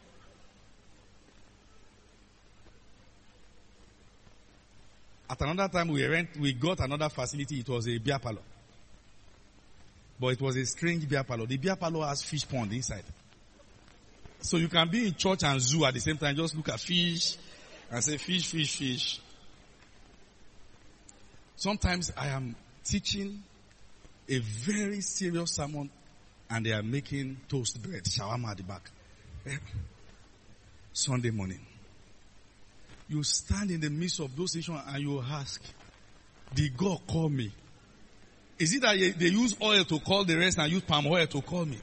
At another time we rent, we got another facility. It was a beer parlor. But it was a strange beer parlor. The beer parlor has fish pond inside. So you can be in church and zoo at the same time. Just look at fish and say fish, fish, fish. Sometimes I am teaching a very serious sermon and they are making toast bread, shawarma at the back. Sunday morning. You stand in the midst of those issues and you ask, did God call me? Is it that they use oil to call the rest and use palm oil to call me?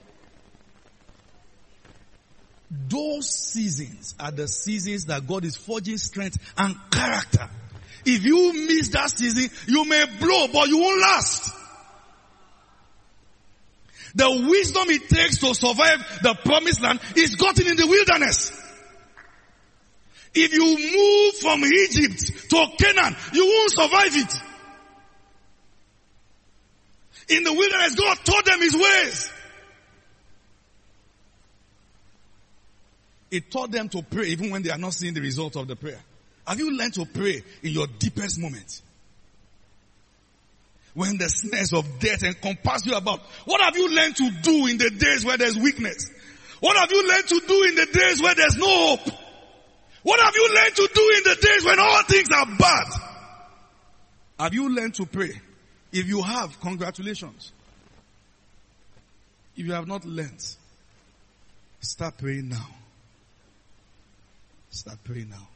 Those seasons are the seasons that God is forging strength and character. If you miss that season, you may blow, but you won't last. The wisdom it takes to survive the promised land is gotten in the wilderness. If you move from Egypt to Canaan, you won't survive it. In the wilderness, God taught them His ways. He taught them to pray even when they are not seeing the result of the prayer. Have you learned to pray in your deepest moments? When the snares of death encompass you about, what have you learned to do in the days where there's weakness? What have you learned to do in the days where there's no hope? What have you learned to do in the days when all things are bad? Have you learned to pray? If you have, congratulations. If you have not learned, start praying now. Start praying now.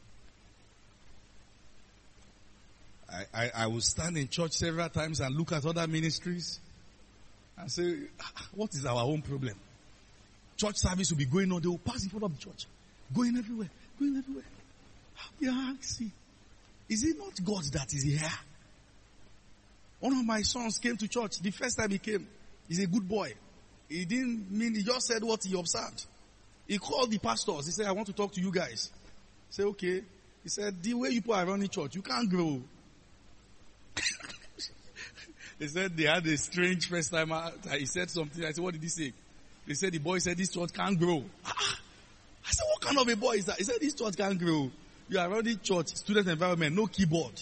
I, I, I will stand in church several times and look at other ministries and say, what is our own problem? Church service will be going on. They will pass in front of the church. Going everywhere. Going everywhere. Yeah, see. Is it not God that is here? One of my sons came to church. The first time he came, he's a good boy. He didn't mean, he just said what he observed. He called the pastors. He said, I want to talk to you guys. I said, okay. He said, the way you people are running church, you can't grow. They said they had a strange first time. He said something. I said, what did he say? They said the boy said this church can't grow. I said, what kind of a boy is that? He said this church can't grow. You are running church, student environment, no keyboard.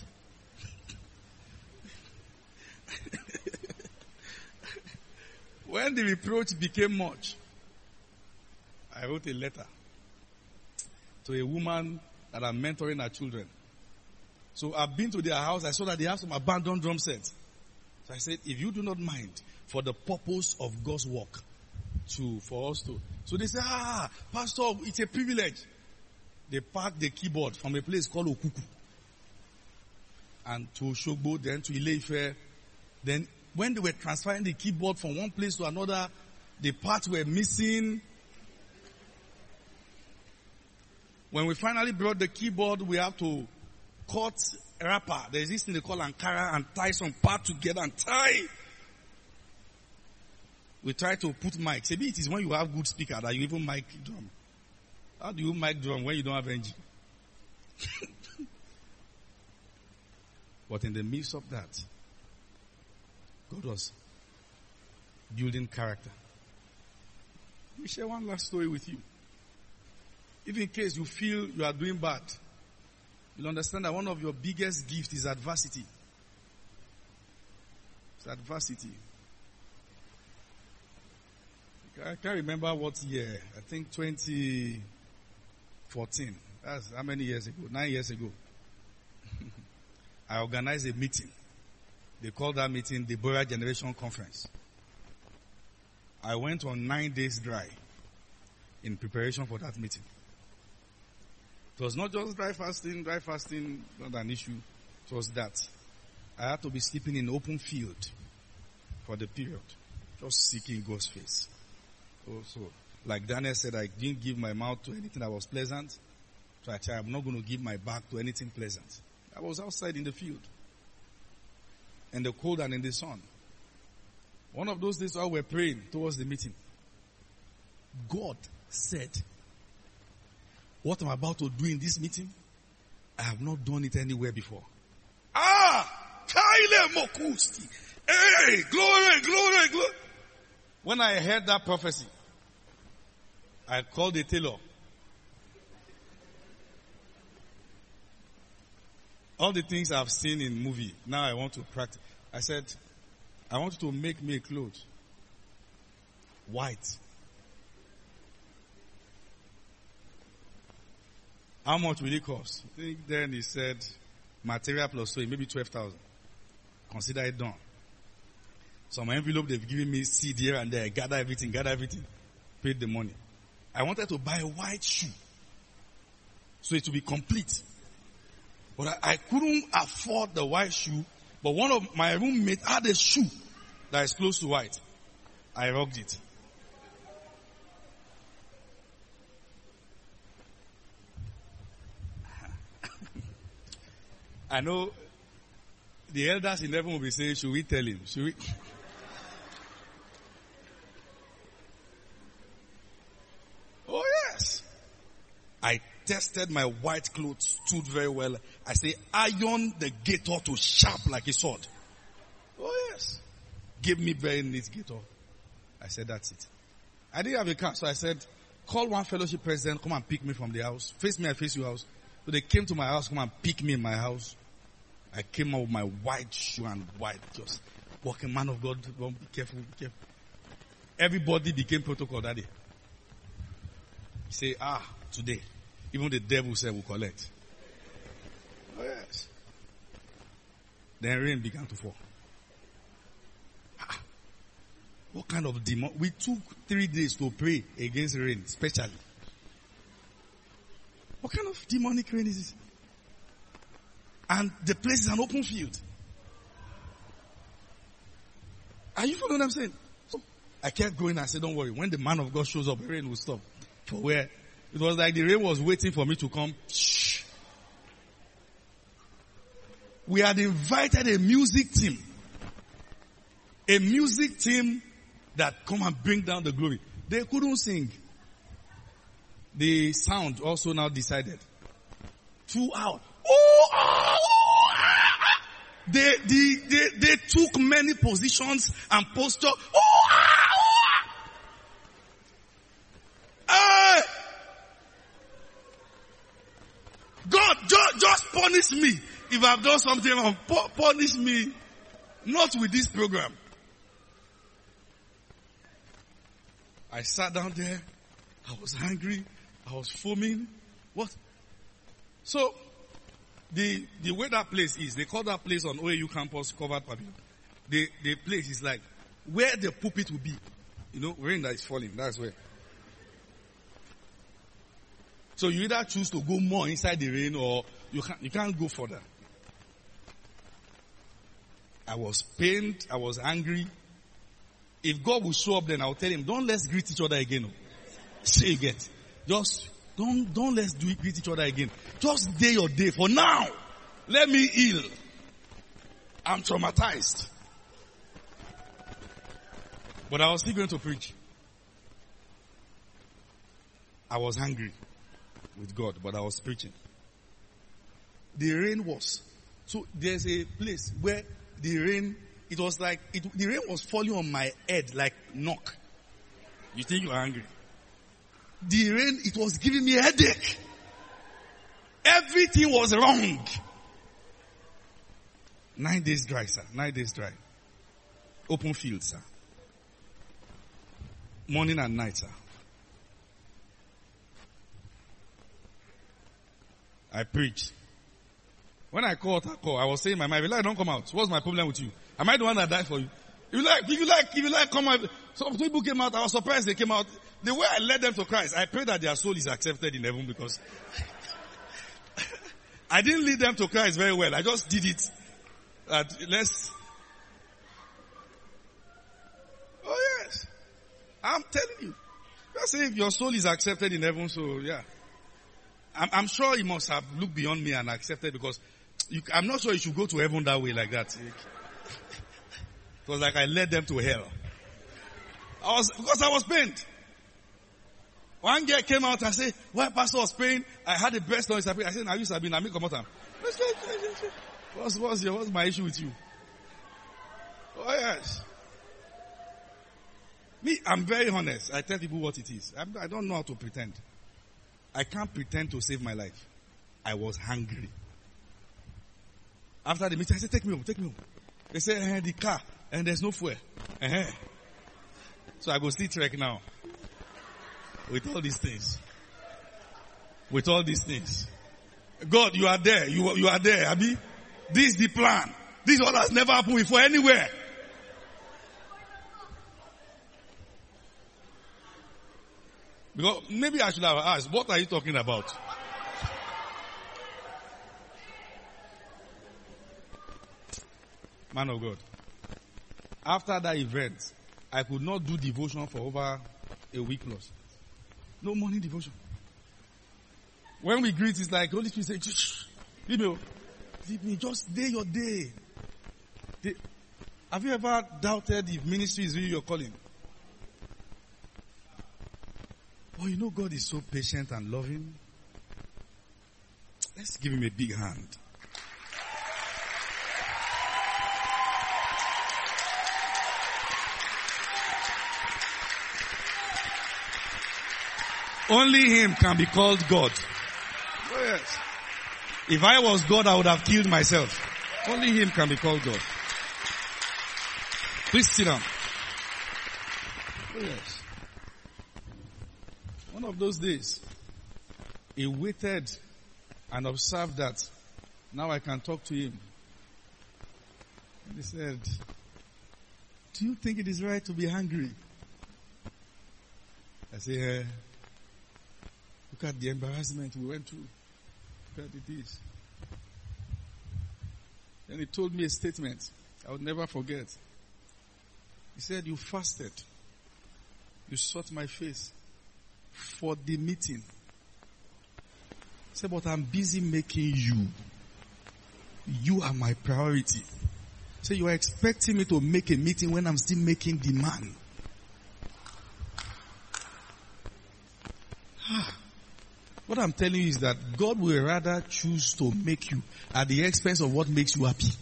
When the reproach became much, I wrote a letter to a woman that I'm mentoring her children. So I've been to their house. I saw that they have some abandoned drum sets. So I said, if you do not mind, for the purpose of God's work, to for us to. So they say, ah, Pastor, it's a privilege. They packed the keyboard from a place called Okuku. And to Shogbo, then to Ile-Ife. Then when they were transferring the keyboard from one place to another, the parts were missing. When we finally brought the keyboard, we have to cut a wrapper. There's this thing they call Ankara and tie some part together and tie. We try to put mics. Maybe it is when you have good speaker that you even mic drum. How do you mic drum when you don't have engine? But in the midst of that, God was building character. Let me share one last story with you. If in case you feel you are doing bad, you'll understand that one of your biggest gifts is adversity. It's adversity. I can't remember what year. I think twenty fourteen. That's how many years ago? Nine years ago. I organized a meeting. They called that meeting the Bora Generation Conference. I went on nine days dry in preparation for that meeting. It was not just dry fasting. Dry fasting, not an issue. It was that I had to be sleeping in open field for the period, just seeking God's face. Also, like Daniel said, I didn't give my mouth to anything that was pleasant. So I said, I'm not going to give my back to anything pleasant. I was outside in the field, in the cold and in the sun. One of those days while we were praying towards the meeting, God said, what I'm about to do in this meeting, I have not done it anywhere before. Ah! Kaile Mokusti! Hey! Glory, glory, glory! When I heard that prophecy, I called the tailor. All the things I've seen in movie, now I want to practice. I said, I want you to make me a clothes. White. How much will it cost? I think then he said, material plus sewing, maybe twelve thousand. Consider it done. So my envelope, they've given me seed here and there. Gather everything, gather everything. Paid the money. I wanted to buy a white shoe. So it would be complete. But I, I couldn't afford the white shoe. But one of my roommates had a shoe that is close to white. I rocked it. I know the elders in heaven will be saying, should we tell him? Should we? I tested my white clothes, stood very well. I say, iron the gator to sharp like a sword. Oh yes. Give me very neat gator. I said, that's it. I didn't have a car, so I said, call one fellowship president, come and pick me from the house. Face me, I face your house. So they came to my house, come and pick me in my house. I came out with my white shoe and white, just walking, man of God, be careful, be careful. Everybody became protocol that day. Say, ah, today, even the devil said we'll collect. Oh yes. Then rain began to fall. Ah, what kind of demon? We took three days to pray against rain, especially. What kind of demonic rain is this? And the place is an open field. Are you following what I'm saying? So I kept going. I said, don't worry. When the man of God shows up, the rain will stop. For where? It was like the rain was waiting for me to come. Shh. We had invited a music team. A music team that come and bring down the glory. They couldn't sing. The sound also now decided. Two hours. Oh, oh, oh, ah. They, they, they, they took many positions and posture. Oh, ah, oh, ah. Hey! God, just, just punish me if I've done something wrong. Punish me. Not with this program. I sat down there. I was angry. I was foaming. What? So, the the way that place is, they call that place on O A U campus covered pavilion. The the place is like where the pulpit will be. You know, rain that is falling. That's where. So you either choose to go more inside the rain or you can't you can't go further. I was pained. I was angry. If God will show up, then I'll tell him, don't let's greet each other again. Say you get. Just don't don't let's do it, greet each other again. Just day your day for now. Let me heal. I'm traumatized. But I was still going to preach. I was angry with God, but I was preaching. The rain was. So there's a place where the rain, it was like, it, the rain was falling on my head like knock. You think you're angry? The rain, it was giving me a headache. Everything was wrong. Nine days dry, sir. Nine days dry. Open field, sir. Morning and night, sir. I preached. When I called her call, I was saying in my mind, if you like, don't come out. What's my problem with you? Am I the one that died for you? If you like, if you like, if you like, come out. Some people came out. I was surprised they came out. The way I led them to Christ, I pray that their soul is accepted in heaven because I didn't lead them to Christ very well. I just did it. Uh, let's. Oh yes, I'm telling you. Just say if your soul is accepted in heaven, so yeah. I'm, I'm sure he must have looked beyond me and accepted because you, I'm not sure you should go to heaven that way like that. It was like I led them to hell. I was because I was pained. One girl came out and said, "Why pastor was praying? I had the best noise." I said, "Now you have been. I make come out." What's what's your what's my issue with you? Oh yes. Me, I'm very honest. I tell people what it is. I'm, I don't know how to pretend. I can't pretend to save my life. I was hungry. After the meeting, I said, "Take me home, take me home." They said, eh, "The car and there's no fuel." Uh-huh. So I go sleep trek now. With all these things. With all these things. God, you are there. You, you are there, Abi. This is the plan. This all has never happened before anywhere. Because maybe I should have asked, what are you talking about? Man of God. After that event, I could not do devotion for over a week plus. No morning devotion. When we greet, it's like Holy Spirit say, shh, leave me, leave me, just day your day. day. Have you ever doubted if ministry is really your calling? Oh, you know God is so patient and loving. Let's give him a big hand. Only him can be called God. Oh yes. If I was God, I would have killed myself. Only him can be called God. Please sit down. Oh yes. One of those days, he waited and observed that now I can talk to him. And he said, do you think it is right to be hungry? I said, uh, look at the embarrassment we went through. Look at this. Then he told me a statement I would never forget. He said, you fasted. You sought my face for the meeting. He said, but I'm busy making you. You are my priority. So you are expecting me to make a meeting when I'm still making the man. What I'm telling you is that God will rather choose to make you at the expense of what makes you happy.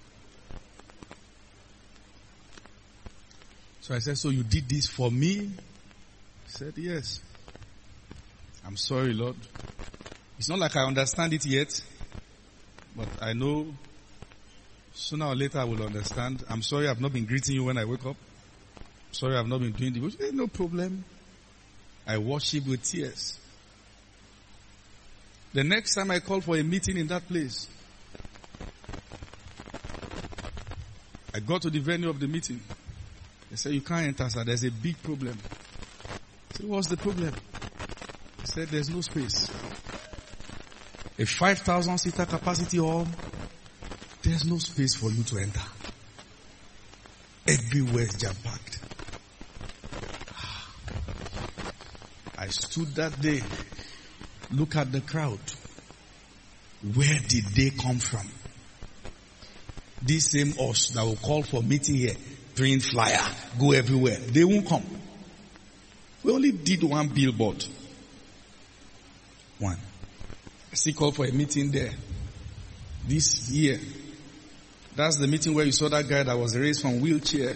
So I said, so you did this for me? He said, yes. I'm sorry, Lord. It's not like I understand it yet, but I know sooner or later I will understand. I'm sorry I've not been greeting you when I wake up. Sorry I've not been doing the worship. No problem. I worship with tears. The next time I called for a meeting in that place, I got to the venue of the meeting. They said, you can't enter, sir. There's a big problem. I said, what's the problem? He said, there's no space. A five thousand seater capacity hall, there's no space for you to enter. Everywhere is jam-packed. I stood that day. Look at the crowd. Where did they come from? These same us that will call for meeting here, print flyer, go everywhere. They won't come. We only did one billboard. One. I still called for a meeting there. This year. That's the meeting where you saw that guy that was raised from wheelchair.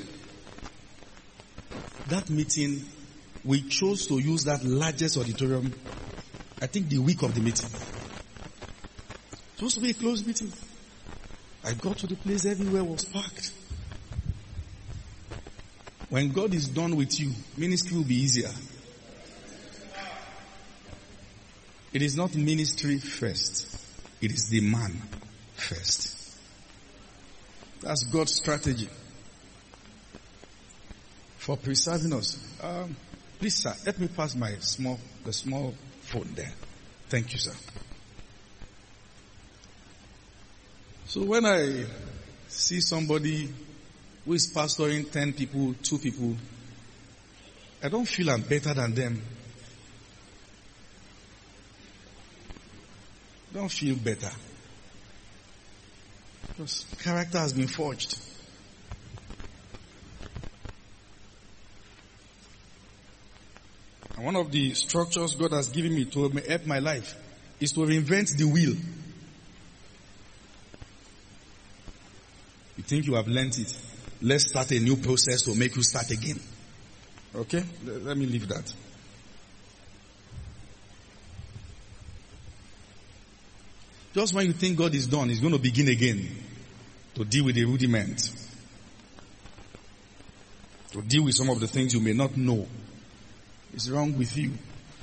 That meeting, we chose to use that largest auditorium, I think the week of the meeting. It was supposed to be a closed meeting. I got to the place, everywhere was packed. When God is done with you, ministry will be easier. It is not ministry first. It is the man first. That's God's strategy for preserving us. Um, please, sir, let me pass my small, the small phone there. Thank you, sir. So when I see somebody who is pastoring ten people, two people, I don't feel I'm better than them. I don't feel better. Because character has been forged. And one of the structures God has given me to help my life is to reinvent the wheel. You think you have learnt it. Let's start a new process to make you start again. Okay? Let me leave that. Just when you think God is done, He's going to begin again to deal with the rudiment. To deal with some of the things you may not know is wrong with you.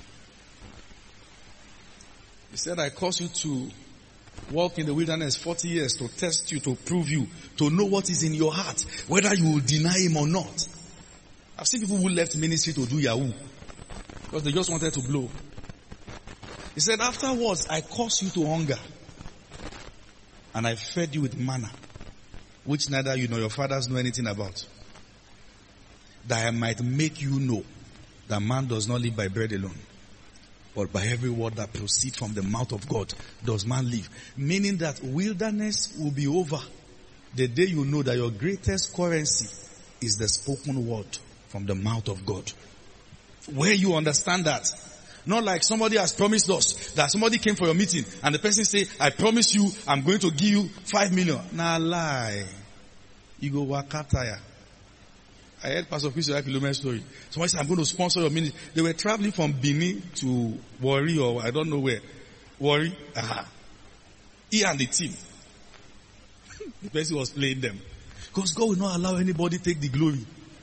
He said, I caused you to walk in the wilderness forty years to test you, to prove you, to know what is in your heart, whether you will deny Him or not. I've seen people who left ministry to do Yahoo because they just wanted to blow. He said, afterwards, I caused you to hunger and I fed you with manna, which neither you nor your fathers know anything about, that I might make you know that man does not live by bread alone, but by every word that proceeds from the mouth of God does man live. Meaning that wilderness will be over the day you know that your greatest currency is the spoken word from the mouth of God. Where you understand that, Not like somebody has promised us that somebody came for your meeting and the person say, I promise you I'm going to give you five million. Nah lie. You go wakataya. I heard Pastor Chris Pilome's story. Somebody said, I'm going to sponsor your ministry. They were traveling from Benin to Warri or I don't know where. Warri. Aha. He and the team. The person was playing them. Because God will not allow anybody to take the glory.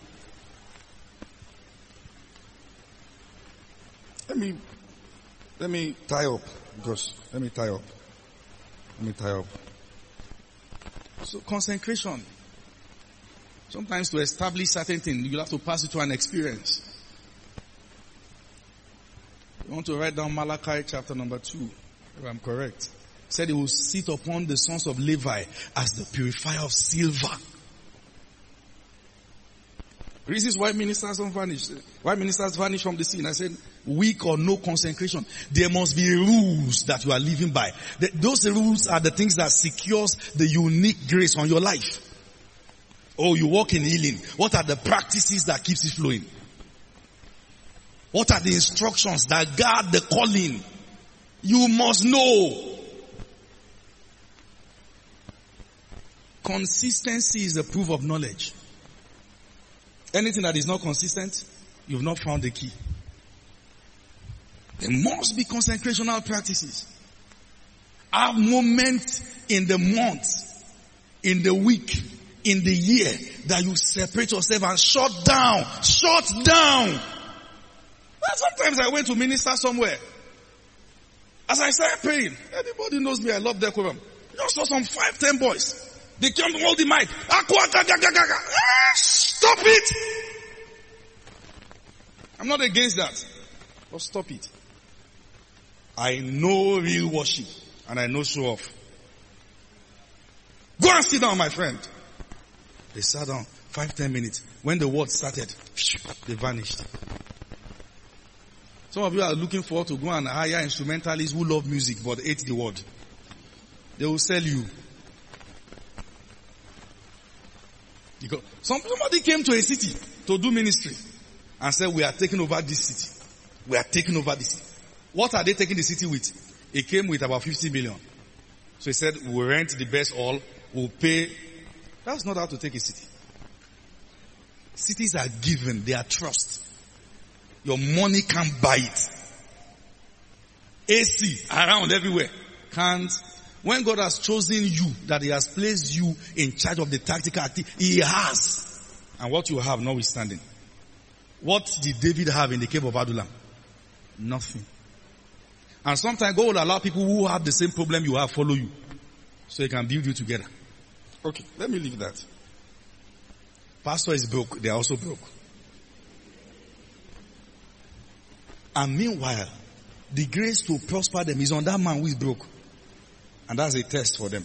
Let me, let me tie up. Because, let me tie up. Let me tie up. So consecration. Sometimes to establish certain things, you have to pass it through an experience. You want to write down Malachi chapter number two, if I'm correct. It said he will sit upon the sons of Levi as the purifier of silver. Reasons why ministers don't vanish. Why ministers vanish from the scene. I said, weak or no consecration. There must be rules that you are living by. The, those rules are the things that secures the unique grace on your life. Oh, you walk in healing. What are the practices that keeps it flowing? What are the instructions that guard the calling? You must know. Consistency is the proof of knowledge. Anything that is not consistent, you've not found the key. There must be consecrational practices. Have moments in the month, in the week, in the year that you separate yourself and shut down. Shut down. And sometimes I went to minister somewhere. As I started praying, everybody knows me, I love decorum. I just saw some five, ten boys. They came to hold the mic. Stop it! I'm not against that. But stop it. I know real worship and I know show off. Go and sit down, my friend. They sat down five, ten minutes. When the word started, they vanished. Some of you are looking forward to go and hire instrumentalists who love music but hate the word. They will sell you. Because somebody came to a city to do ministry and said, we are taking over this city. We are taking over this city. What are they taking the city with? It came with about fifty million. So he said, we'll rent the best hall, we'll pay. That's not how to take a city. Cities are given, they are trust. Your money can't buy it. A C around everywhere. Can't. When God has chosen you, that he has placed you in charge of the tactical activity, he has. And what you have notwithstanding. What did David have in the cave of Adullam? Nothing. And sometimes God will allow people who have the same problem you have follow you. So he can build you together. Okay, let me leave that. Pastor is broke, they are also broke. And meanwhile, the grace to prosper them is on that man who is broke. And that's a test for them.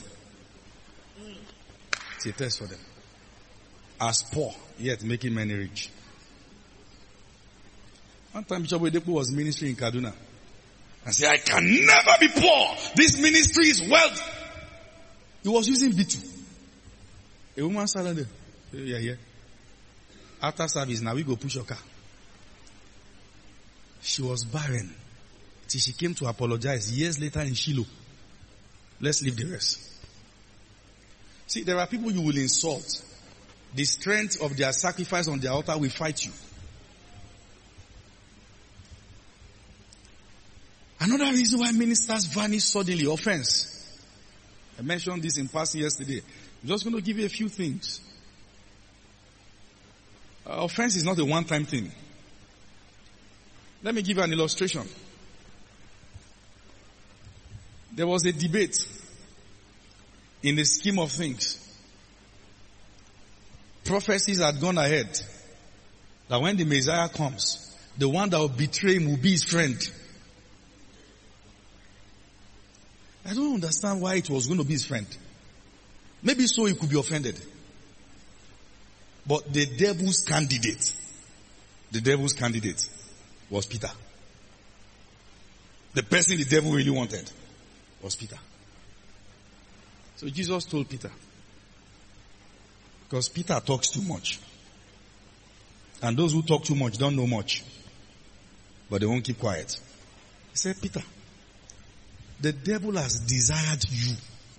It's a test for them. As poor, yet making many rich. One time Bishop Oyedepo was ministering in Kaduna. And said, I can never be poor. This ministry is wealth. He was using B two. A woman sat there. Yeah, yeah. After service, now we go push your car. She was barren. Till she came to apologize years later in Shiloh. Let's leave the rest. See, there are people you will insult. The strength of their sacrifice on the altar will fight you. Another reason why ministers vanish suddenly, offense. I mentioned this in passing yesterday. I'm just going to give you a few things. Uh, offense is not a one-time thing. Let me give you an illustration. There was a debate in the scheme of things. Prophecies had gone ahead that when the Messiah comes, the one that will betray him will be his friend. I don't understand why it was going to be his friend. Maybe so he could be offended. But the devil's candidate, the devil's candidate was Peter. The person the devil really wanted was Peter. So Jesus told Peter, because Peter talks too much. And those who talk too much don't know much. But they won't keep quiet. He said, Peter, the devil has desired you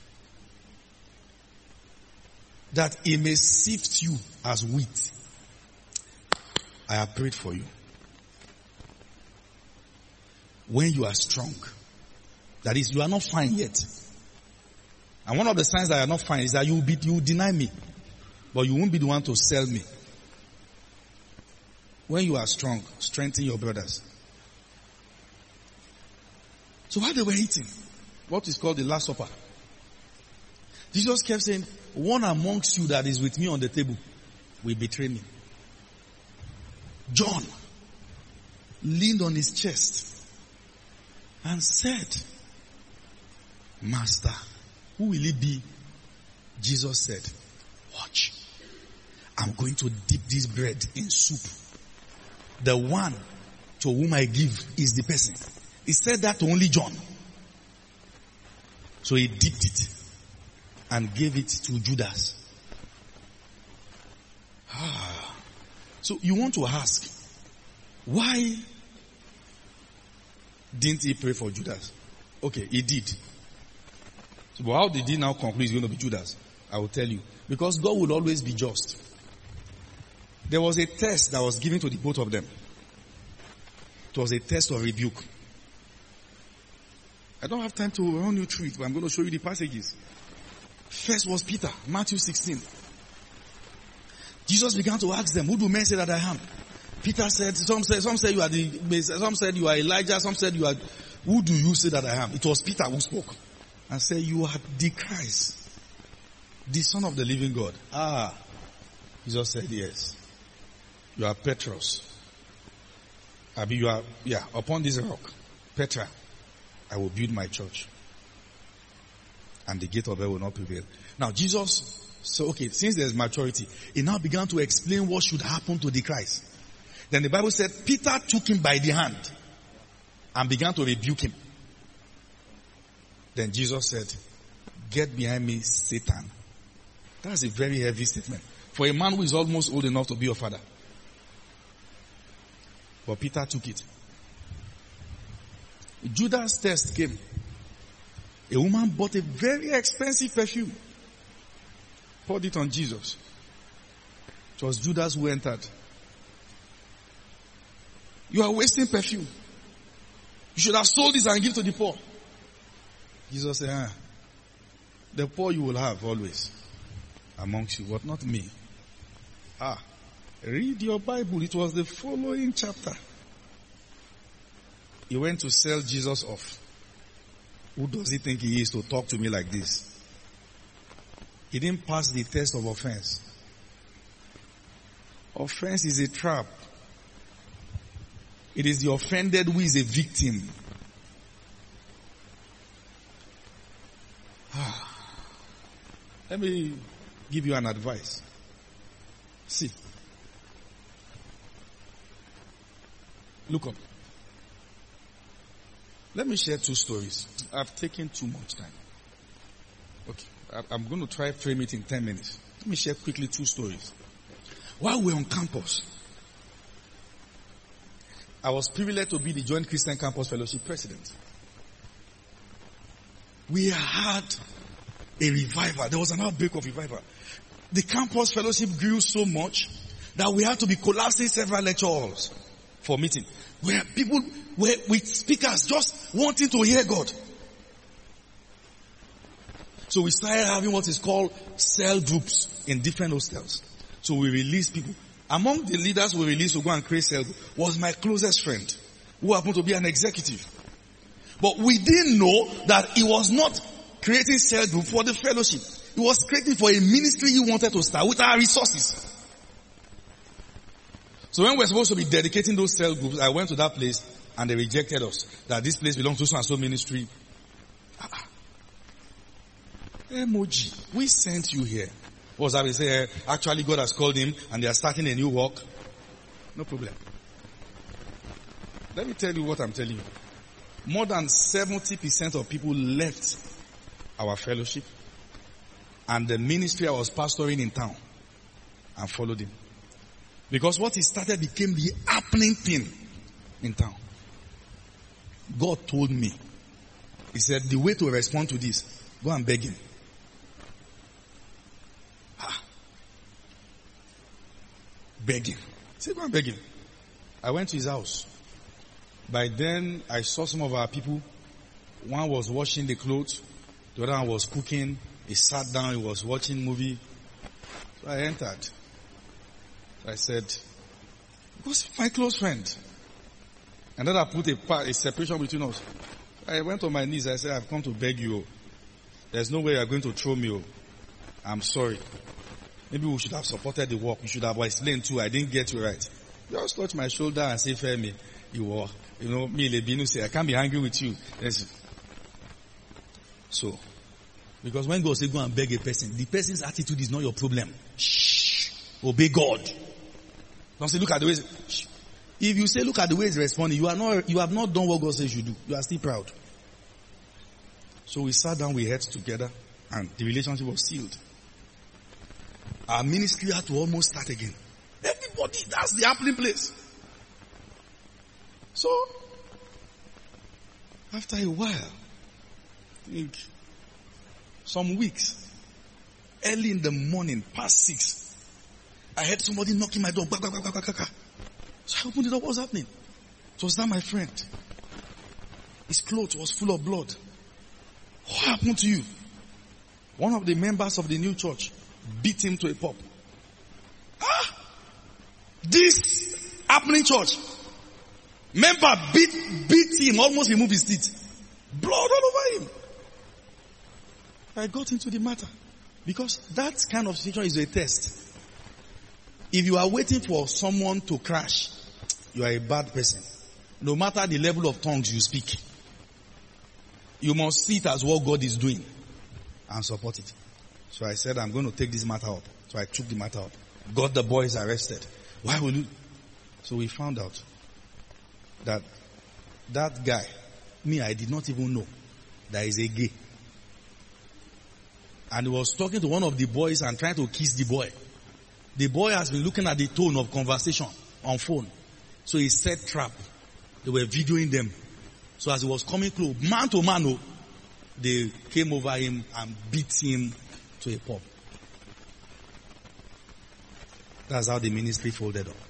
that he may sift you as wheat. I have prayed for you. When you are strong, that is, you are not fine yet. And one of the signs that you are not fine is that you will, be, you will deny me, but you won't be the one to sell me. When you are strong, strengthen your brothers. So while they were eating, what is called the Last Supper, Jesus kept saying, one amongst you that is with me on the table will betray me. John leaned on his chest and said, Master, who will it be? Jesus said, watch. I'm going to dip this bread in soup. The one to whom I give is the person. He said that to only John. So he dipped it and gave it to Judas. Ah. So you want to ask, why didn't he pray for Judas? Okay, he did. So but how did he now conclude he's going to be Judas? I will tell you. Because God will always be just. There was a test that was given to the both of them. It was a test of rebuke. I don't have time to run you through it, but I'm going to show you the passages. First was Peter, Matthew sixteen. Jesus began to ask them, who do men say that I am? Peter said, some said, some said you are the, some said you are Elijah, some said you are, who do you say that I am? It was Peter who spoke and said, you are the Christ, the Son of the living God. Ah, Jesus said, yes. You are Petros. I mean, you are, yeah, upon this rock, Petra, I will build my church. And the gate of hell will not prevail. Now, Jesus, so okay, since there's maturity, he now began to explain what should happen to the Christ. Then the Bible said, Peter took him by the hand and began to rebuke him. Then Jesus said, get behind me, Satan. That's a very heavy statement for a man who is almost old enough to be your father. But Peter took it. Judas' test came. A woman bought a very expensive perfume, poured it on Jesus. It was Judas who entered. You are wasting perfume. You should have sold this and give to the poor. Jesus said, ah, the poor you will have always amongst you, but not me. Ah, read your Bible. It was the following chapter. He went to sell Jesus off. Who does he think he is to talk to me like this? He didn't pass the test of offense. Offense is a trap. It is the offended who is a victim. Let me give you an advice. See. Look up. Let me share two stories. I've taken too much time. Okay. I'm going to try to frame it in ten minutes. Let me share quickly two stories. While we were on campus, I was privileged to be the Joint Christian Campus Fellowship president. We had a revival. There was an outbreak of revival. The campus fellowship grew so much that we had to be collapsing several lecture halls for meeting. Where people were with speakers just wanting to hear God. So we started having what is called cell groups in different hostels. So we released people. Among the leaders we released to go and create cell group was my closest friend, who happened to be an executive. But we didn't know that he was not creating cell group for the fellowship. He was creating for a ministry he wanted to start with our resources. So when we're supposed to be dedicating those cell groups, I went to that place and they rejected us. That this place belongs to so and so ministry. Ah. M O G, we sent you here. What was that? We say, actually God has called him and they are starting a new work. No problem. Let me tell you what I'm telling you. More than seventy percent of people left our fellowship and the ministry I was pastoring in town and followed him. Because what he started became the happening thing in town. God told me. He said, the way to respond to this, go and beg him. Ah. Beg him. He said, go and beg him. I went to his house. By then, I saw some of our people. One was washing the clothes. The other one was cooking. He sat down. He was watching movie. So I entered. I said, who's my close friend? And then I put a, a separation between us. I went on my knees. I said, I've come to beg you. There's no way you're going to throw me. I'm sorry. Maybe we should have supported the work. You should have explained too. I didn't get you right. You just touch my shoulder and say, Femi, you were, you know, me, Lebinu say, I can't be angry with you. Yes. So, because when God says go and beg a person, the person's attitude is not your problem. Shh. Obey God. Don't say, look at the way. Shh. If you say, look at the way he's responding, you are not, you have not done what God says you do. You are still proud. So we sat down, we ate together, and the relationship was sealed. Our ministry had to almost start again. Everybody, that's the happening place. So, after a while, I think some weeks, early in the morning, past six, I heard somebody knocking my door. Bah, bah, bah, bah, bah, bah. So I opened the door. What was happening? It was that my friend. His clothes was full of blood. What happened to you? One of the members of the new church beat him to a pulp. Ah! This happening church. Member beat, beat him, almost removed his teeth. Blood all over him. I got into the matter. Because that kind of situation is a test. If you are waiting for someone to crash, you are a bad person. No matter the level of tongues you speak, you must see it as what God is doing and support it. So I said, I'm going to take this matter up. So I took the matter up. Got the boys arrested. Why will you? So we found out that that guy, me, I did not even know that he's a gay. And he was talking to one of the boys and trying to kiss the boy. The boy has been looking at the tone of conversation on phone. So he set trap. They were videoing them. So as he was coming close, man to man, they came over him and beat him to a pulp. That's how the ministry folded up.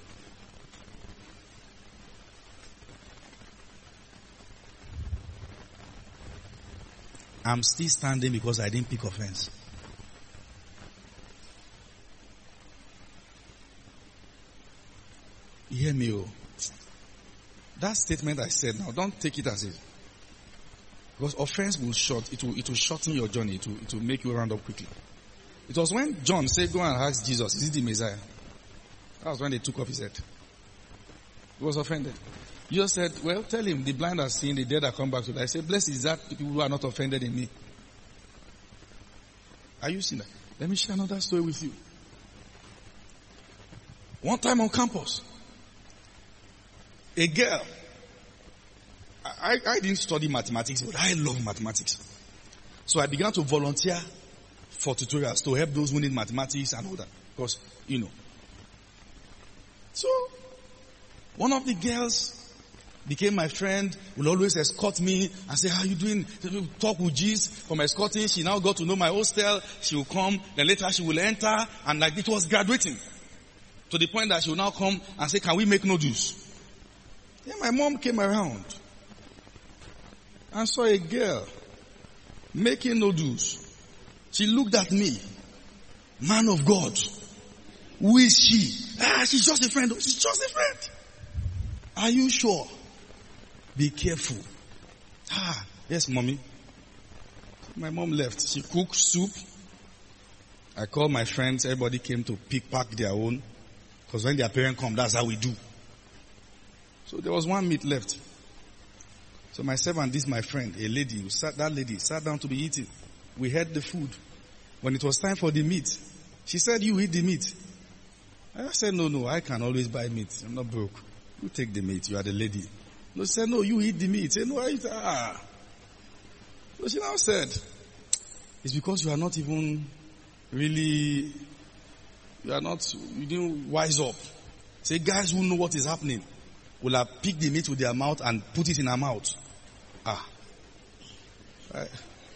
I'm still standing because I didn't pick offense. You hear me? Oh. That statement I said now, don't take it as it. Because offense will short, it will, it will shorten your journey, it will, it will make you round up quickly. It was when John said, go and ask Jesus, is he the Messiah? That was when they took off his head. He was offended. Jesus said, well, tell him, the blind are seeing, the dead are come back to life. I said, blessed is that people who are not offended in me. Are you seeing that? Let me share another story with you. One time on campus, a girl, I, I didn't study mathematics, but I love mathematics. So I began to volunteer for tutorials to help those who need mathematics and all that. Because, you know. So, one of the girls became my friend, will always escort me and say, how are you doing? Talk with G's. From escorting, she now got to know my hostel. She will come, then later she will enter, and like it was graduating. To the point that she will now come and say, can we make noodles? Then my mom came around and saw a girl making noodles. She looked at me. Man of God. Who is she? Ah, she's just a friend. She's just a friend. Are you sure? Be careful. Ah, yes, mommy. My mom left. She cooked soup. I called my friends. Everybody came to pick, pack their own. Because when their parents come, that's how we do. So there was one meat left. So myself and this my friend, a lady, who sat, that lady sat down to be eating. We had the food. When it was time for the meat, she said, you eat the meat. I said, no, no, I can always buy meat. I'm not broke. You take the meat. You are the lady. No, she said, no, you eat the meat. I said, no, I eat. Ah. So she now said, it's because you are not even really, you are not, you didn't wise up. Say, guys who know what is happening will have picked the meat with their mouth and put it in her mouth. Ah. I,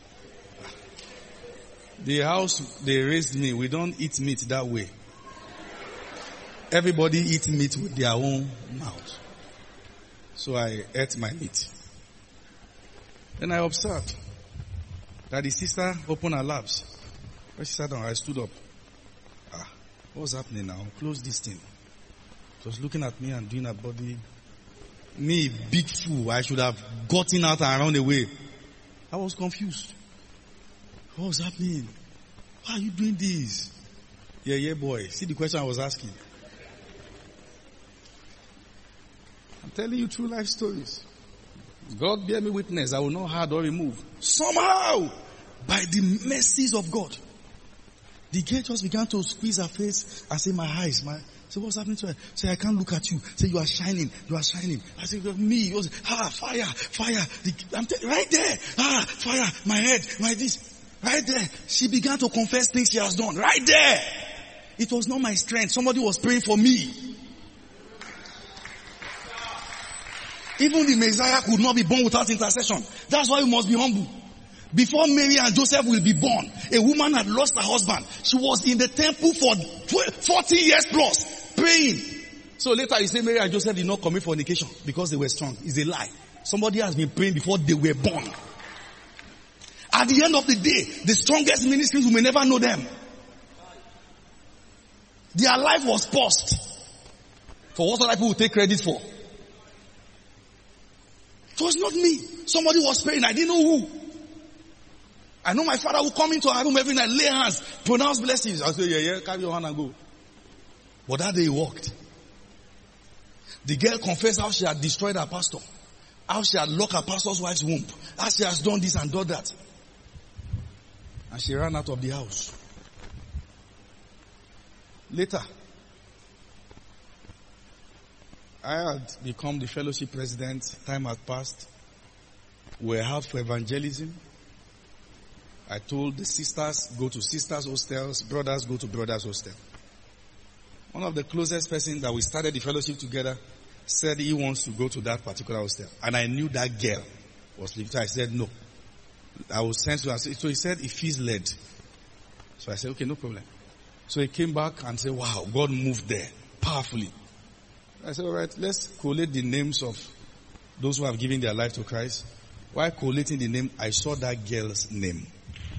the house they raised me, we don't eat meat that way. Everybody eats meat with their own mouth. So I ate my meat. Then I observed that the sister opened her laps. When she sat down, I stood up. Ah, what's happening now? Close this thing. She was looking at me and doing her body. Me, big fool, I should have gotten out and run away. I was confused. What was happening? Why are you doing this? Yeah, yeah, boy. See the question I was asking. I'm telling you true life stories. God bear me witness, I will not hide or remove. Somehow, by the mercies of God, the girl just began to squeeze her face and say, my eyes, my... So what's happening to her? Say, I can't look at you. Say, you are shining, you are shining. I say, me, you say, ah, fire, fire. The, I'm t- right there. Ah, fire, my head, my this. Right there. She began to confess things she has done. Right there. It was not my strength. Somebody was praying for me. Even the Messiah could not be born without intercession. That's why you must be humble. Before Mary and Joseph will be born, a woman had lost her husband. She was in the temple for forty years plus, praying. So later you say Mary and Joseph did not commit fornication because they were strong. It's a lie. Somebody has been praying before they were born. At the end of the day, the strongest ministries, we may never know them. Their life was paused for what other people will take credit for. It was not me. Somebody was praying. I didn't know who. I know my father will come into our room every night, lay hands, pronounce blessings. I'll say, yeah, yeah, carry your hand and go. But that day he walked. The girl confessed how she had destroyed her pastor. How she had locked her pastor's wife's womb. How she has done this and done that. And she ran out of the house. Later, I had become the fellowship president. Time had passed. We were out for evangelism. I told the sisters, go to sisters' hostels, brothers, go to brothers' hostel. One of the closest persons that we started the fellowship together said he wants to go to that particular hostel. And I knew that girl was living. So I said, no. I will send to her. So he said, he feels led. So I said, okay, no problem. So he came back and said, wow, God moved there powerfully. I said, all right, let's collate the names of those who have given their life to Christ. While collating the name, I saw that girl's name.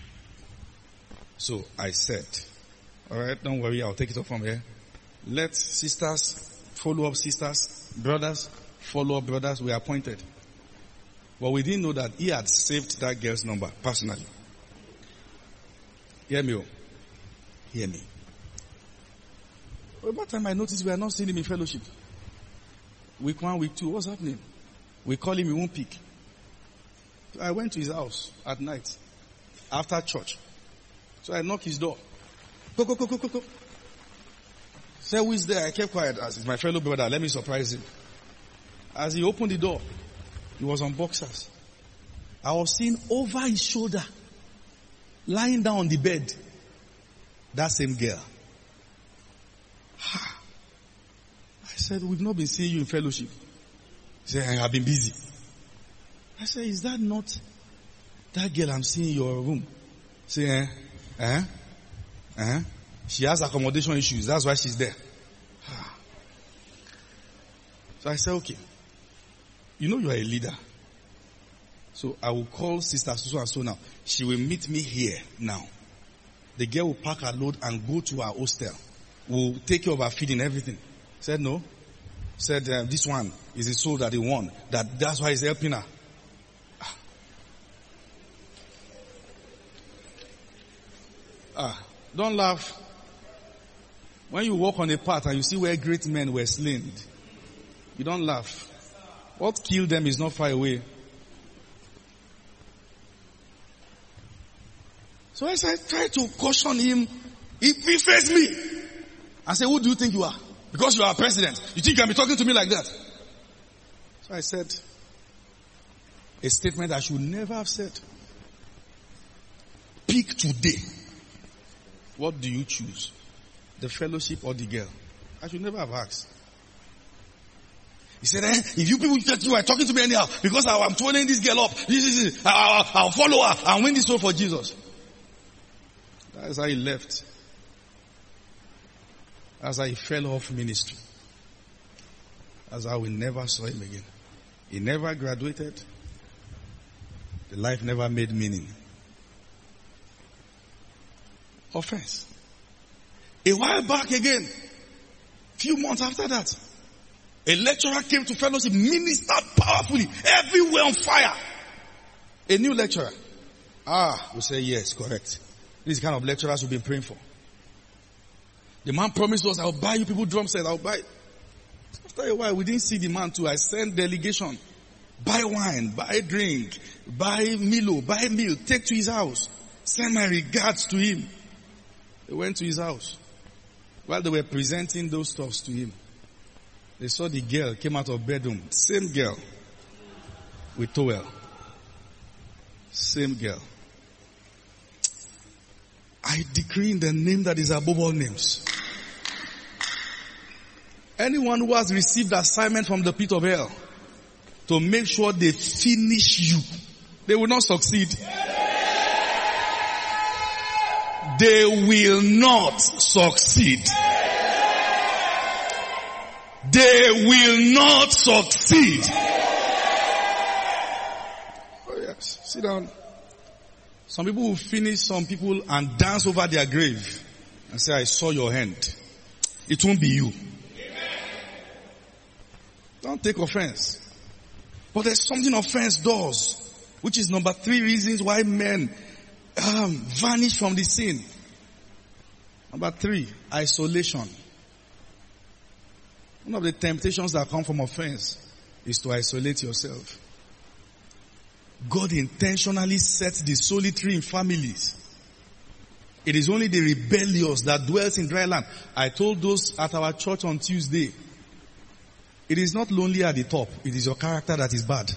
So I said, all right, don't worry, I'll take it up from here. Let sisters follow up sisters, brothers follow up brothers. We appointed. But we didn't know that he had saved that girl's number personally. Hear me, oh. Hear me. By the time I noticed we are not seeing him in fellowship. Week one, week two, what's happening? We call him, he won't pick. So I went to his house at night after church. So I knocked his door. Go, go, go, go, go, go. Say, who is there? I kept quiet. As it's my fellow brother, let me surprise him. As he opened the door, he was on boxers. I was seeing over his shoulder, lying down on the bed, that same girl. I said, we've not been seeing you in fellowship. He said, I have been busy. I said, is that not that girl I'm seeing in your room? Say, eh? Eh? Eh? She has accommodation issues. That's why she's there. So I said, okay. You know you are a leader. So I will call Sister so and so now. She will meet me here now. The girl will pack her load and go to her hostel. We'll take care of her feeding, everything. Said no. Said uh, this one is the soul that he won. That that's why he's helping her. Ah, don't laugh. When you walk on a path and you see where great men were slain, you don't laugh. What killed them is not far away. So as I tried to caution him, he, he faced me. I said, who do you think you are? Because you are a president. You think you can be talking to me like that? So I said a statement I should never have said. Pick today. What do you choose? The fellowship or the girl? I should never have asked. He said, eh, if you people that you are talking to me anyhow, because I, I'm following this girl up, this is, I'll, I'll follow her and win this soul for Jesus. That's how he left. That's how he fell off ministry. That's how we never saw him again. He never graduated. The life never made meaning. Offense. A while back again, few months after that, a lecturer came to fellowship, ministered powerfully, everywhere on fire. A new lecturer. Ah, we say yes, correct. This is the kind of lecturers we've been praying for. The man promised us, I'll buy you people drum sets, I'll buy. After a while, we didn't see the man too. I sent delegation. Buy wine, buy drink, buy Milo, buy meal, take to his house. Send my regards to him. They went to his house. While they were presenting those stuffs to him, they saw the girl came out of bedroom. Same girl. With towel. Same girl. I decree in the name that is above all names. Anyone who has received assignment from the pit of hell to make sure they finish you, they will not succeed. They will not succeed. They will not succeed. Oh yes, sit down. Some people will finish some people and dance over their grave and say, I saw your hand. It won't be you. Don't take offense. But there's something offense does, which is number three reasons why men um, vanish from the scene. Number three, isolation. One of the temptations that come from offense is to isolate yourself. God intentionally sets the solitary in families. It is only the rebellious that dwells in dry land. I told those at our church on Tuesday, it is not lonely at the top. It is your character that is bad.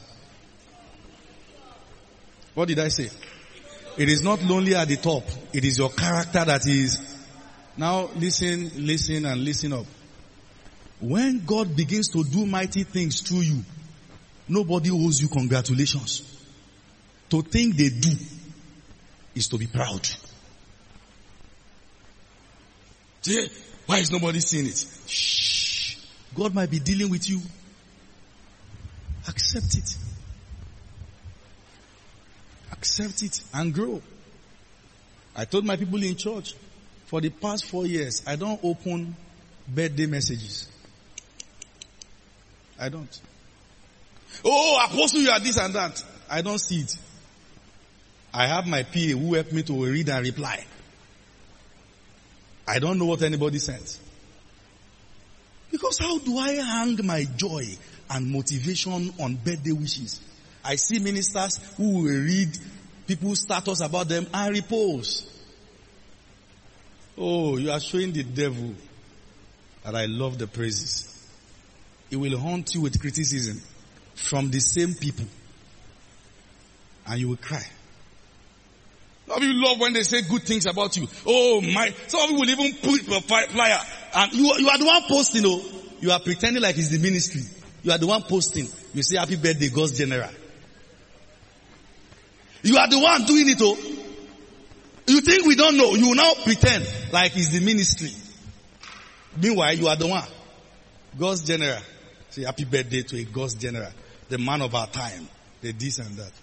What did I say? It is not lonely at the top. It is your character that is. Now listen, listen and listen up. When God begins to do mighty things through you, nobody owes you congratulations. To think they do is to be proud. See, why is nobody seeing it? Shh. God might be dealing with you. Accept it. Accept it and grow. I told my people in church, for the past four years, I don't open birthday messages. I don't. Oh, apostle, you are this and that. I don't see it. I have my P A who helped me to read and reply. I don't know what anybody sent. Because how do I hang my joy and motivation on birthday wishes? I see ministers who will read people's status about them and repost. Oh, you are showing the devil that I love the praises. He will haunt you with criticism from the same people. And you will cry. Some of you love when they say good things about you. Oh my, some of you will even put a flyer. And you, you are the one posting, oh. You are pretending like it's the ministry. You are the one posting. You say happy birthday, God's general. You are the one doing it, oh. You think we don't know. You will now pretend like it's the ministry. Meanwhile, you are the one. God's general. Say happy birthday to a God's general. The man of our time. The this and that.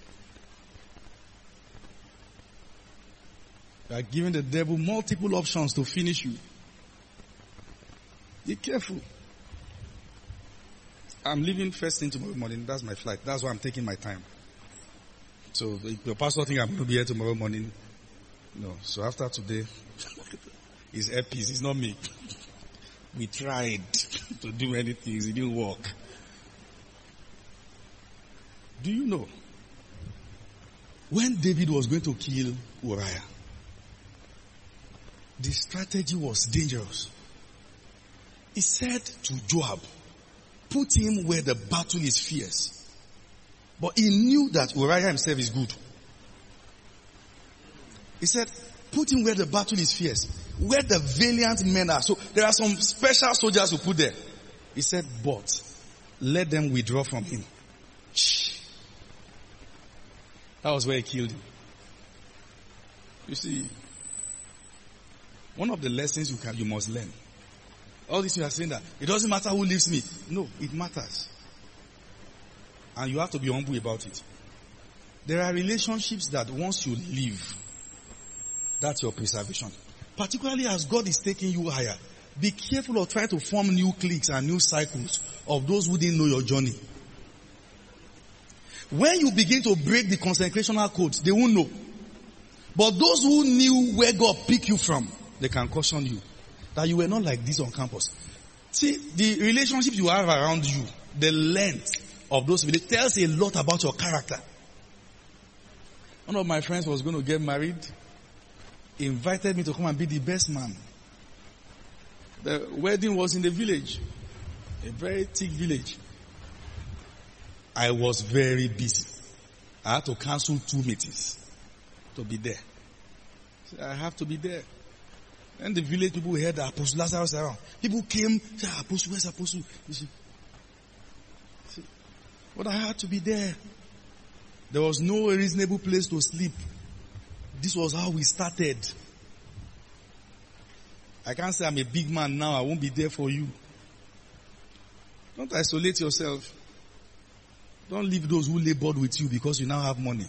You are giving the devil multiple options to finish you. Be careful. I'm leaving first thing tomorrow morning. That's my flight. That's why I'm taking my time. So if your pastor think I'm going to be here tomorrow morning, no. So after today, it's earpiece. It's not me. We tried to do many things. It didn't work. Do you know? When David was going to kill Uriah, the strategy was dangerous. He said to Joab, put him where the battle is fierce. But he knew that Uriah himself is good. He said, put him where the battle is fierce, where the valiant men are. So there are some special soldiers who put there. He said, but let them withdraw from him. That was where he killed him. You see, one of the lessons you can, you must learn. All this you are saying that it doesn't matter who leaves me. No, it matters. And you have to be humble about it. There are relationships that once you leave, that's your preservation. Particularly as God is taking you higher. Be careful of trying to form new cliques and new cycles of those who didn't know your journey. When you begin to break the consecrational codes, they won't know. But those who knew where God picked you from, they can caution you that you were not like this on campus. See, the relationships you have around you, the length of those, it tells a lot about your character. One of my friends was going to get married. He invited me to come and be the best man. The wedding was in the village. A very thick village. I was very busy. I had to cancel two meetings to be there. So I have to be there. And the village people heard that Apostle Lazarus around. People came, said, Apostle, where's Apostle? You see. See. But I had to be there. There was no reasonable place to sleep. This was how we started. I can't say I'm a big man now. I won't be there for you. Don't isolate yourself. Don't leave those who labored with you because you now have money.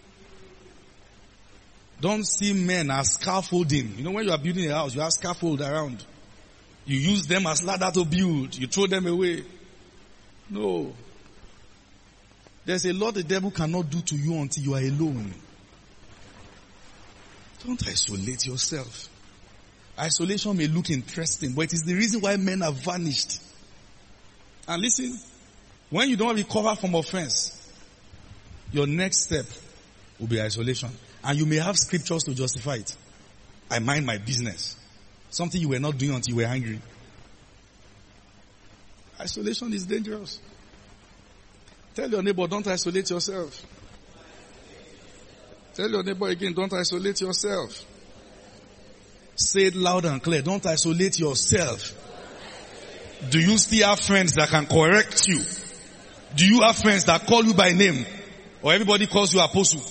Don't see men as scaffolding. You know, when you are building a house, you have scaffold around. You use them as ladder to build. You throw them away. No. There's a lot the devil cannot do to you until you are alone. Don't isolate yourself. Isolation may look interesting, but it is the reason why men have vanished. And listen, when you don't recover from offense, your next step will be isolation. And you may have scriptures to justify it. I mind my business. Something you were not doing until you were angry. Isolation is dangerous. Tell your neighbor, don't isolate yourself. Tell your neighbor again, don't isolate yourself. Say it loud and clear. Don't isolate yourself. Do you still have friends that can correct you? Do you have friends that call you by name? Or everybody calls you apostle?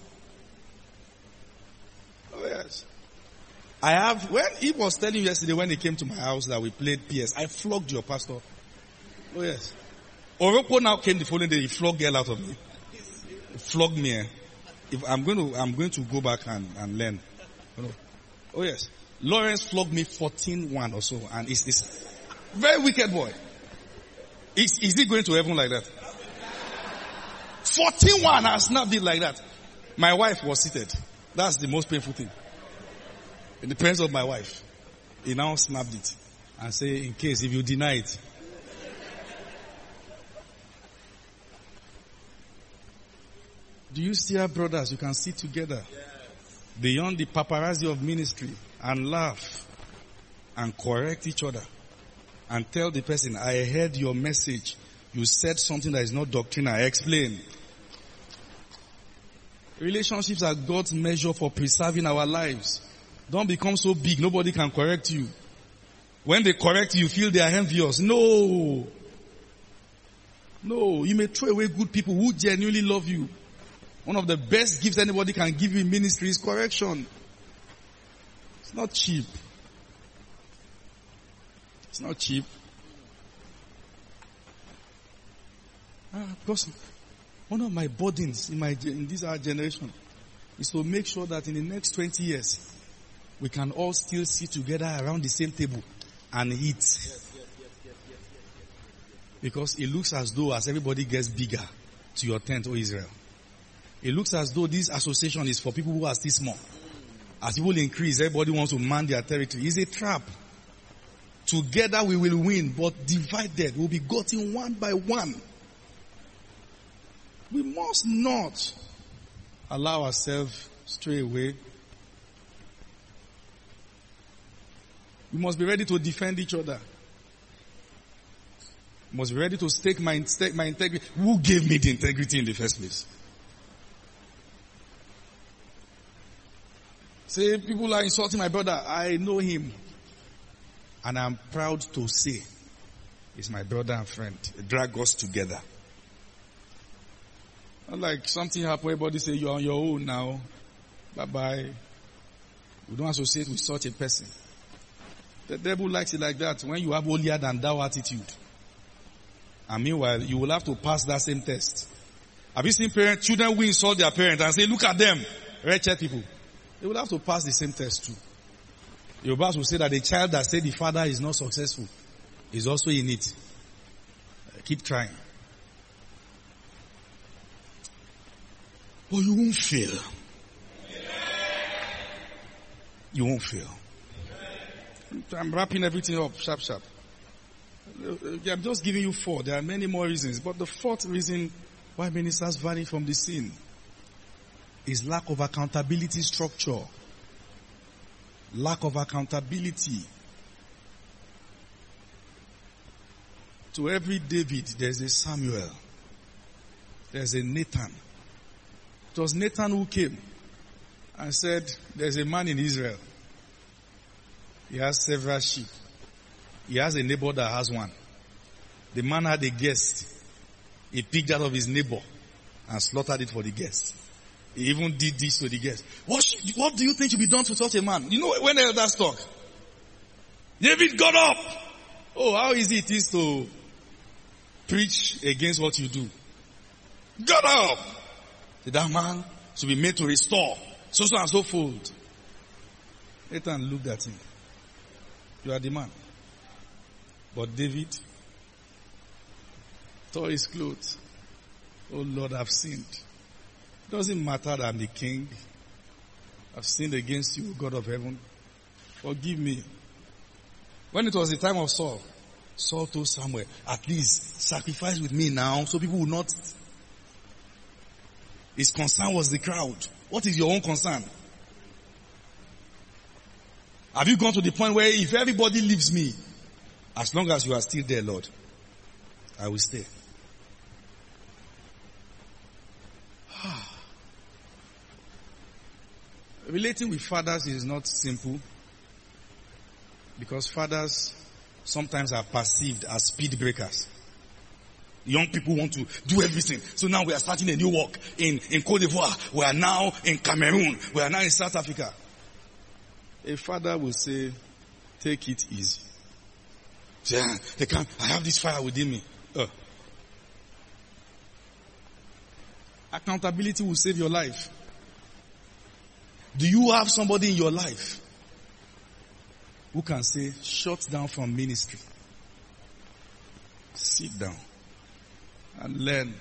Oh yes. I have, when he was telling you yesterday when he came to my house that we played P S, I flogged your pastor. Oh yes. Oroko now came the following day, he flogged the hell out of me. He flogged me. Eh? If I'm going to, I'm going to go back and, and learn. Oh yes. Lawrence flogged me fourteen one or so, and it's this very wicked boy. Is, is he going to heaven like that? fourteen one, I snapped it like that. My wife was seated. That's the most painful thing. In the presence of my wife. He now snapped it and say, in case if you deny it. Do you still have brothers you can sit together? Yes. Beyond the paparazzi of ministry and laugh and correct each other and tell the person, I heard your message. You said something that is not doctrine. I explain. Relationships are God's measure for preserving our lives. Don't become so big. Nobody can correct you. When they correct you, you feel they are envious. No. No. You may throw away good people who genuinely love you. One of the best gifts anybody can give you in ministry is correction. It's not cheap. It's not cheap. Ah, because one of my burdens in my in this our generation is to make sure that in the next twenty years we can all still sit together around the same table and eat. Yes, yes, yes, yes, yes, yes. Because it looks as though as everybody gets bigger to your tent, O Israel. It looks as though this association is for people who are still small. As people increase, everybody wants to man their territory. It's a trap. Together we will win, but divided we'll be gotten one by one. We must not allow ourselves stray away. We must be ready to defend each other. We must be ready to stake my, stake my integrity. Who gave me the integrity in the first place? Say, people are insulting my brother. I know him. And I'm proud to say He's my brother and friend. He drag us together. Not like something happened, everybody say you're on your own now. Bye-bye. We don't associate with such a person. The devil likes it like that when you have holier than thou attitude. And meanwhile, you will have to pass that same test. Have you seen parents, children who insult their parents and say, look at them, wretched people? They will have to pass the same test too. Your boss will say that the child that said the father is not successful is also in it. Keep trying. But you won't fail. You won't fail. I'm wrapping everything up, sharp, sharp. I'm just giving you four. There are many more reasons. But the fourth reason why ministers vanish from the scene is lack of accountability structure. Lack of accountability. To every David, there's a Samuel. There's a Nathan. It was Nathan who came and said, there's a man in Israel. He has several sheep. He has a neighbor that has one. The man had a guest. He picked out of his neighbor and slaughtered it for the guest. He even did this to the guest. What, should, what do you think should be done to such a man? You know when the elders talk? David got up. Oh, how easy it is to preach against what you do. Got up. That man should be made to restore. So so and so fold. Nathan looked at him. You are the man. But David tore his clothes. Oh Lord, I've sinned. It doesn't matter that I'm the king. I've sinned against you, God of heaven. Forgive me. When it was the time of Saul, Saul told Samuel, at least sacrifice with me now so people will not. His concern was the crowd. What is your own concern? Have you gone to the point where if everybody leaves me, as long as you are still there, Lord, I will stay. Relating with fathers is not simple because fathers sometimes are perceived as speed breakers. Young people want to do everything. So now we are starting a new work in, in Côte d'Ivoire. We are now in Cameroon. We are now in South Africa. A father will say, take it easy. Say, ah, they can't, I have this fire within me. Uh. Accountability will save your life. Do you have somebody in your life who can say, shut down from ministry? Sit down and learn.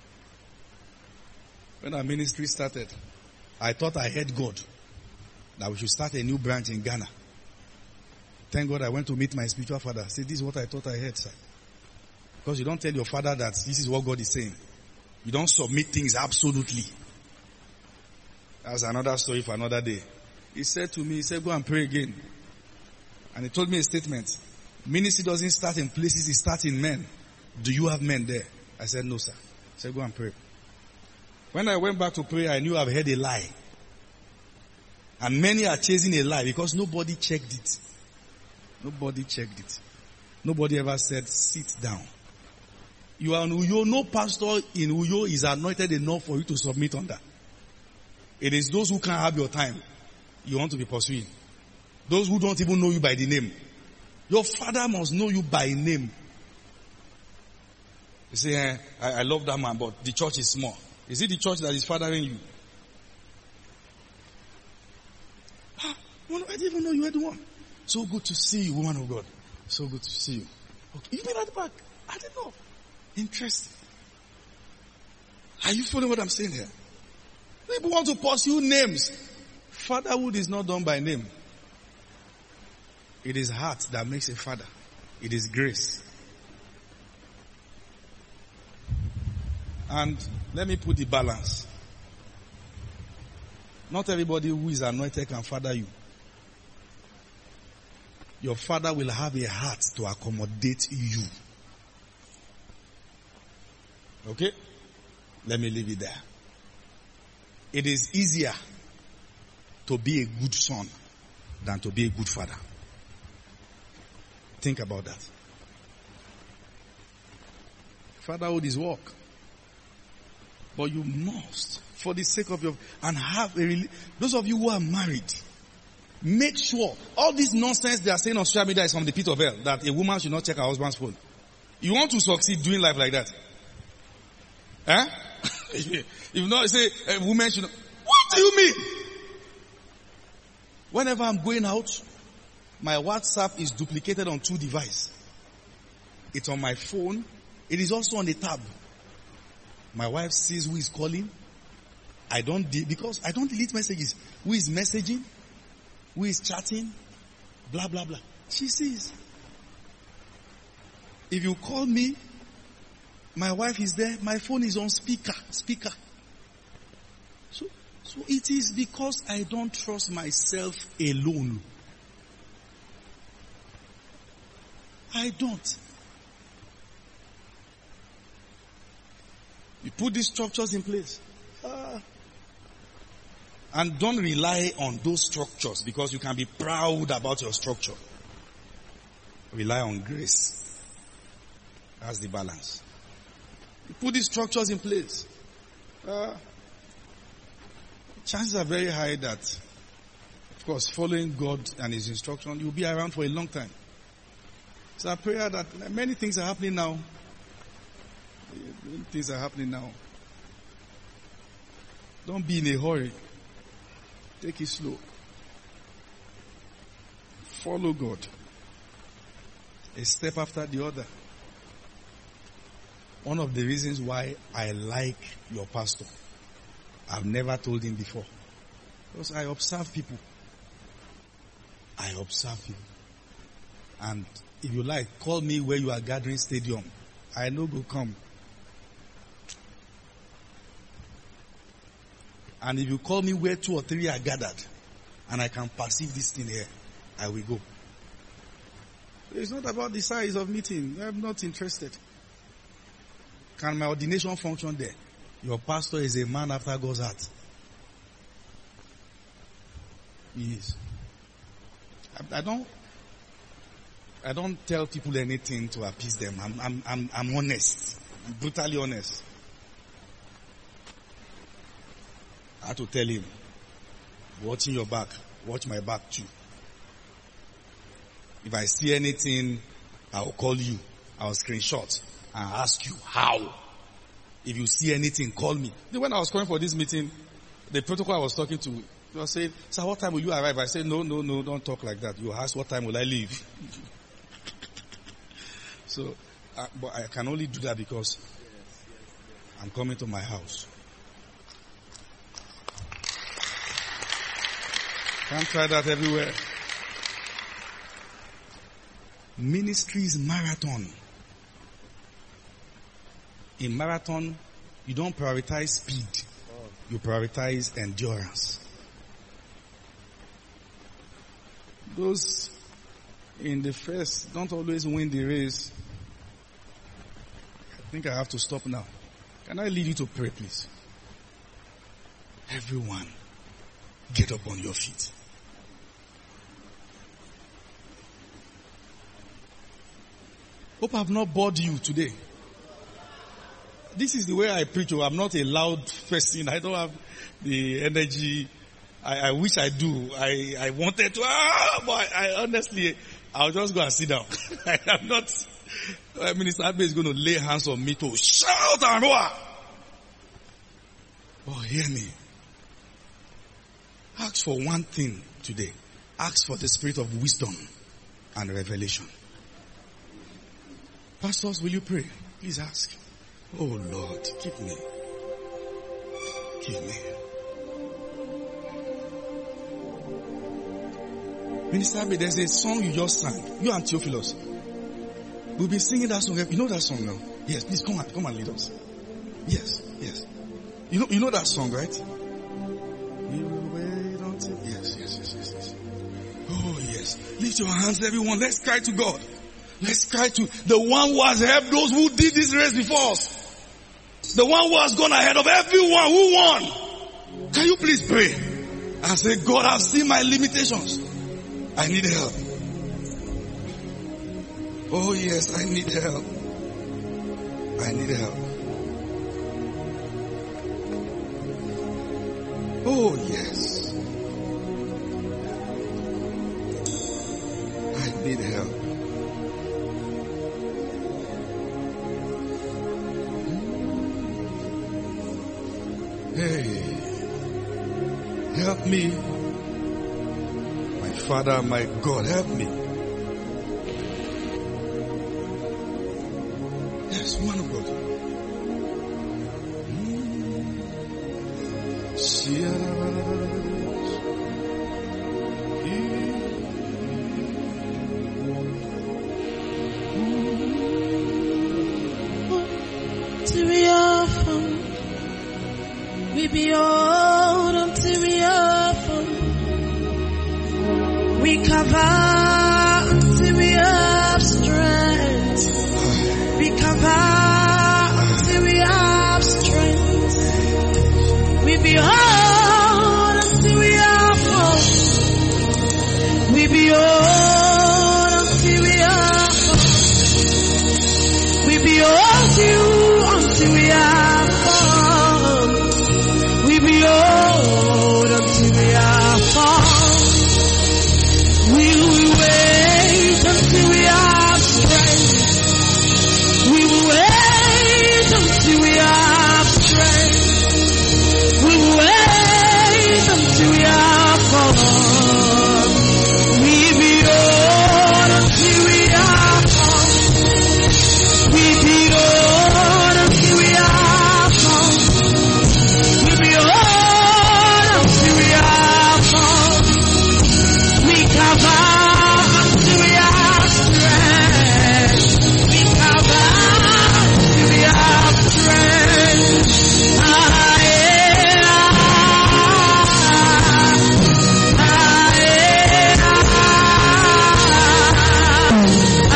When our ministry started, I thought I heard God that we should start a new branch in Ghana. Thank God I went to meet my spiritual father. I said, this is what I thought I heard, sir. Because you don't tell your father that this is what God is saying. You don't submit things absolutely. That's another story for another day. He said to me, he said, go and pray again. And he told me a statement. Ministry doesn't start in places, it starts in men. Do you have men there? I said, no, sir. He said, go and pray. When I went back to pray, I knew I've heard a lie. And many are chasing a lie because nobody checked it. Nobody checked it. Nobody ever said, sit down. You are in Uyo. No pastor in Uyo is anointed enough for you to submit under. It is those who can't have your time you want to be pursuing. Those who don't even know you by the name. Your father must know you by name. You say, eh, I, I love that man, but the church is small. Is it the church that is fathering you? Ah, well, I didn't even know you were the one. So good to see you, woman of God. So good to see you. Okay, you've been at the back. I didn't know. Interesting. Are you following what I'm saying here? People want to pursue names. Fatherhood is not done by name. It is heart that makes a father. It is grace. And let me put the balance. Not everybody who is anointed can father you. Your father will have a heart to accommodate you. Okay? Let me leave it there. It is easier to be a good son than to be a good father. Think about that. Fatherhood is work. But you must, for the sake of your, and have a, those of you who are married, make sure, all this nonsense they are saying on social media is from the pit of hell, that a woman should not check her husband's phone. You want to succeed doing life like that? Eh? If not, say, a woman should not, what do you mean? Whenever I'm going out, my WhatsApp is duplicated on two devices. It's on my phone. It is also on the tab. My wife sees who is calling. I don't, de- because I don't delete messages. Who is messaging? Who is chatting? Blah, blah, blah. She sees. If you call me, my wife is there. My phone is on speaker. Speaker. So, so it is because I don't trust myself alone. I don't. You put these structures in place. Uh, and don't rely on those structures because you can be proud about your structure. Rely on grace. That's the balance. You put these structures in place. Uh, chances are very high that, of course, following God and His instruction, you'll be around for a long time. It's a prayer that many things are happening now. Many things are happening now. Don't be in a hurry. Take it slow. Follow God. A step after the other. One of the reasons why I like your pastor, I've never told him before, because I observe people. I observe people. And if you like, call me where you are gathering stadium. I know go come. And if you call me where two or three are gathered, and I can perceive this thing here, I will go. It's not about the size of meeting. I'm not interested. Can my ordination function there? Your pastor is a man after God's heart. He is. I, I don't. I don't tell people anything to appease them. I'm, I'm, I'm, I'm honest. I'm brutally honest. I had to tell him, watching your back, watch my back too. If I see anything, I'll call you. I'll screenshot and ask you how. If you see anything, call me. When I was calling for this meeting, the protocol I was talking to, they were saying, sir, what time will you arrive? I said, no, no, no, don't talk like that. You ask what time will I leave? So, uh, but I can only do that because I'm coming to my house. Can't try that everywhere. Ministry is marathon. In marathon, you don't prioritize speed. You prioritize endurance. Those in the first don't always win the race. I think I have to stop now. Can I lead you to pray, please? Everyone, get up on your feet. Hope I've not bored you today. This is the way I preach. I'm not a loud person. I don't have the energy. I, I wish I do. I, I wanted to, ah, but I, I honestly, I'll just go and sit down. I am not, uh, Minister Abe is going to lay hands on me to shout and roar. Oh, hear me. Ask for one thing today. Ask for the spirit of wisdom and revelation. Pastors, will you pray? Please ask. Oh Lord, give me. Give me. Minister Abe, there's a song you just sang. You and Theophilus. We'll be singing that song. You know that song now? Yes, please come and come and lead us. Yes, yes. You know, you know that song, right? We will wait until. Yes, yes, yes, yes, yes. Oh yes. Lift your hands, everyone. Let's cry to God. Let's cry to the one who has helped those who did this race before us. The one who has gone ahead of everyone who won. Can you please pray and say, God, I've seen my limitations. I need help. Oh yes, I need help. I need help. Oh, yes. I need help. Hey, help me. My Father, my God, help me. Yes, man of God. To be often, we behold until we often, we cover until we have strength, we cover until we have strength, we behold until we have hope, we behold until we have hope, we behold you until we have fun. We behold until we are found. We will wait until we have strength. We will wait until we have strength. We will wait until we have fun. We behold until we have fun. We behold until we have fun. We behold until we have fun. We cover until we have strength. We cover until we have strength. Ah, yeah. Ah, yeah. Ah,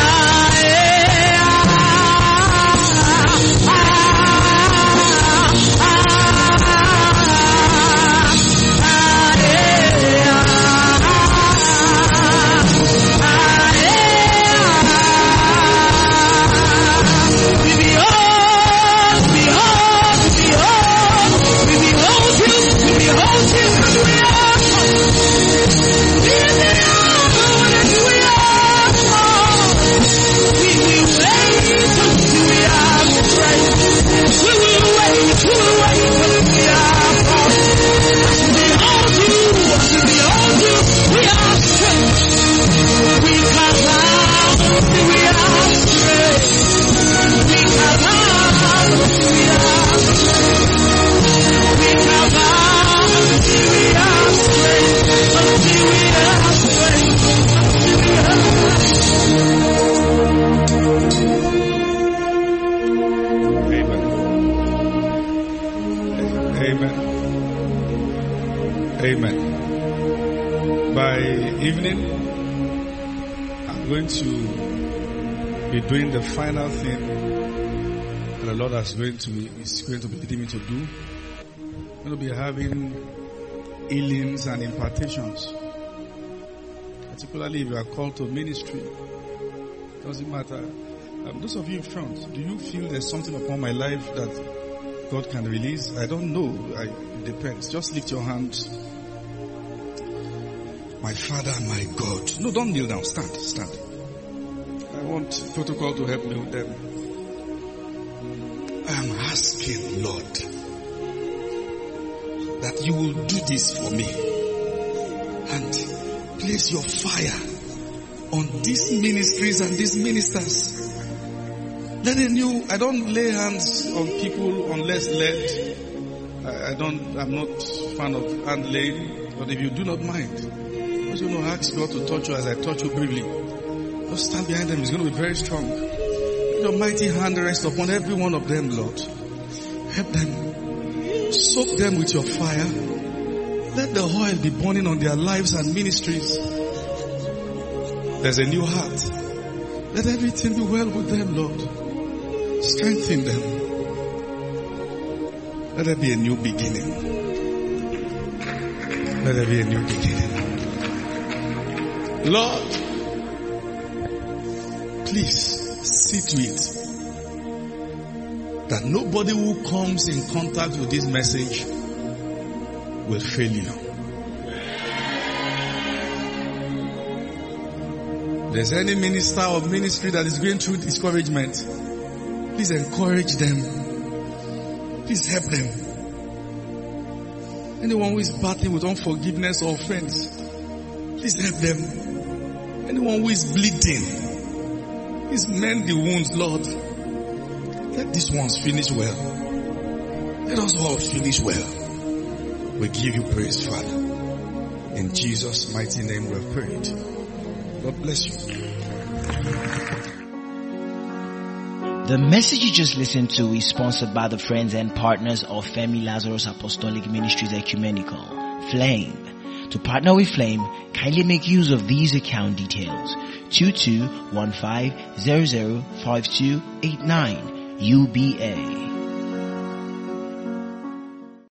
we behold, behold, behold. We behold you, we behold you, and we are found. We behold and we are found. We will wait until we have strength. We will wait, we will wait until we have found. As we behold you, as we behold you, we have strength. We cover until we have strength. We cover until we have strength. We cover until we have strength. Until we have strength. Until we have Amen. Amen. Amen. By evening, I'm going to be doing the final thing that the Lord is going to be, is going to be leading me to do. I'm going to be having healings and impartations. Particularly if you are called to ministry. Doesn't matter. Um, those of you in front, do you feel there's something upon my life that God can release? I don't know. I, it depends. Just lift your hands. My Father, my God. No, don't kneel down. Stand, stand. I want protocol to help me with them. I am asking, Lord, that you will do this for me and place your fire on these ministries and these ministers. Let a new, I don't lay hands on people unless led. I, I don't, I'm not fan of hand laying, but if you do not mind, I'm just going to ask God to touch you as I touch you briefly. Just stand behind them. It's going to be very strong. Let your mighty hand rest upon every one of them, Lord. Help them. Soak them with your fire. Let the oil be burning on their lives and ministries. There's a new heart. Let everything be well with them, Lord. Strengthen them. Let there be a new beginning. Let there be a new beginning. Lord, please see to it that nobody who comes in contact with this message will fail you. If there's any minister or ministry that is going through discouragement, please encourage them. Please help them. Anyone who is battling with unforgiveness or offense, please help them. Anyone who is bleeding, please mend the wounds, Lord. Let these ones finish well. Let us all finish well. We give you praise, Father. In Jesus' mighty name we have prayed. God bless you. The message you just listened to is sponsored by the friends and partners of Femi Lazarus Apostolic Ministries Ecumenical, Flame. To partner with Flame, kindly make use of these account details. two two one five zero zero five two eight nine U B A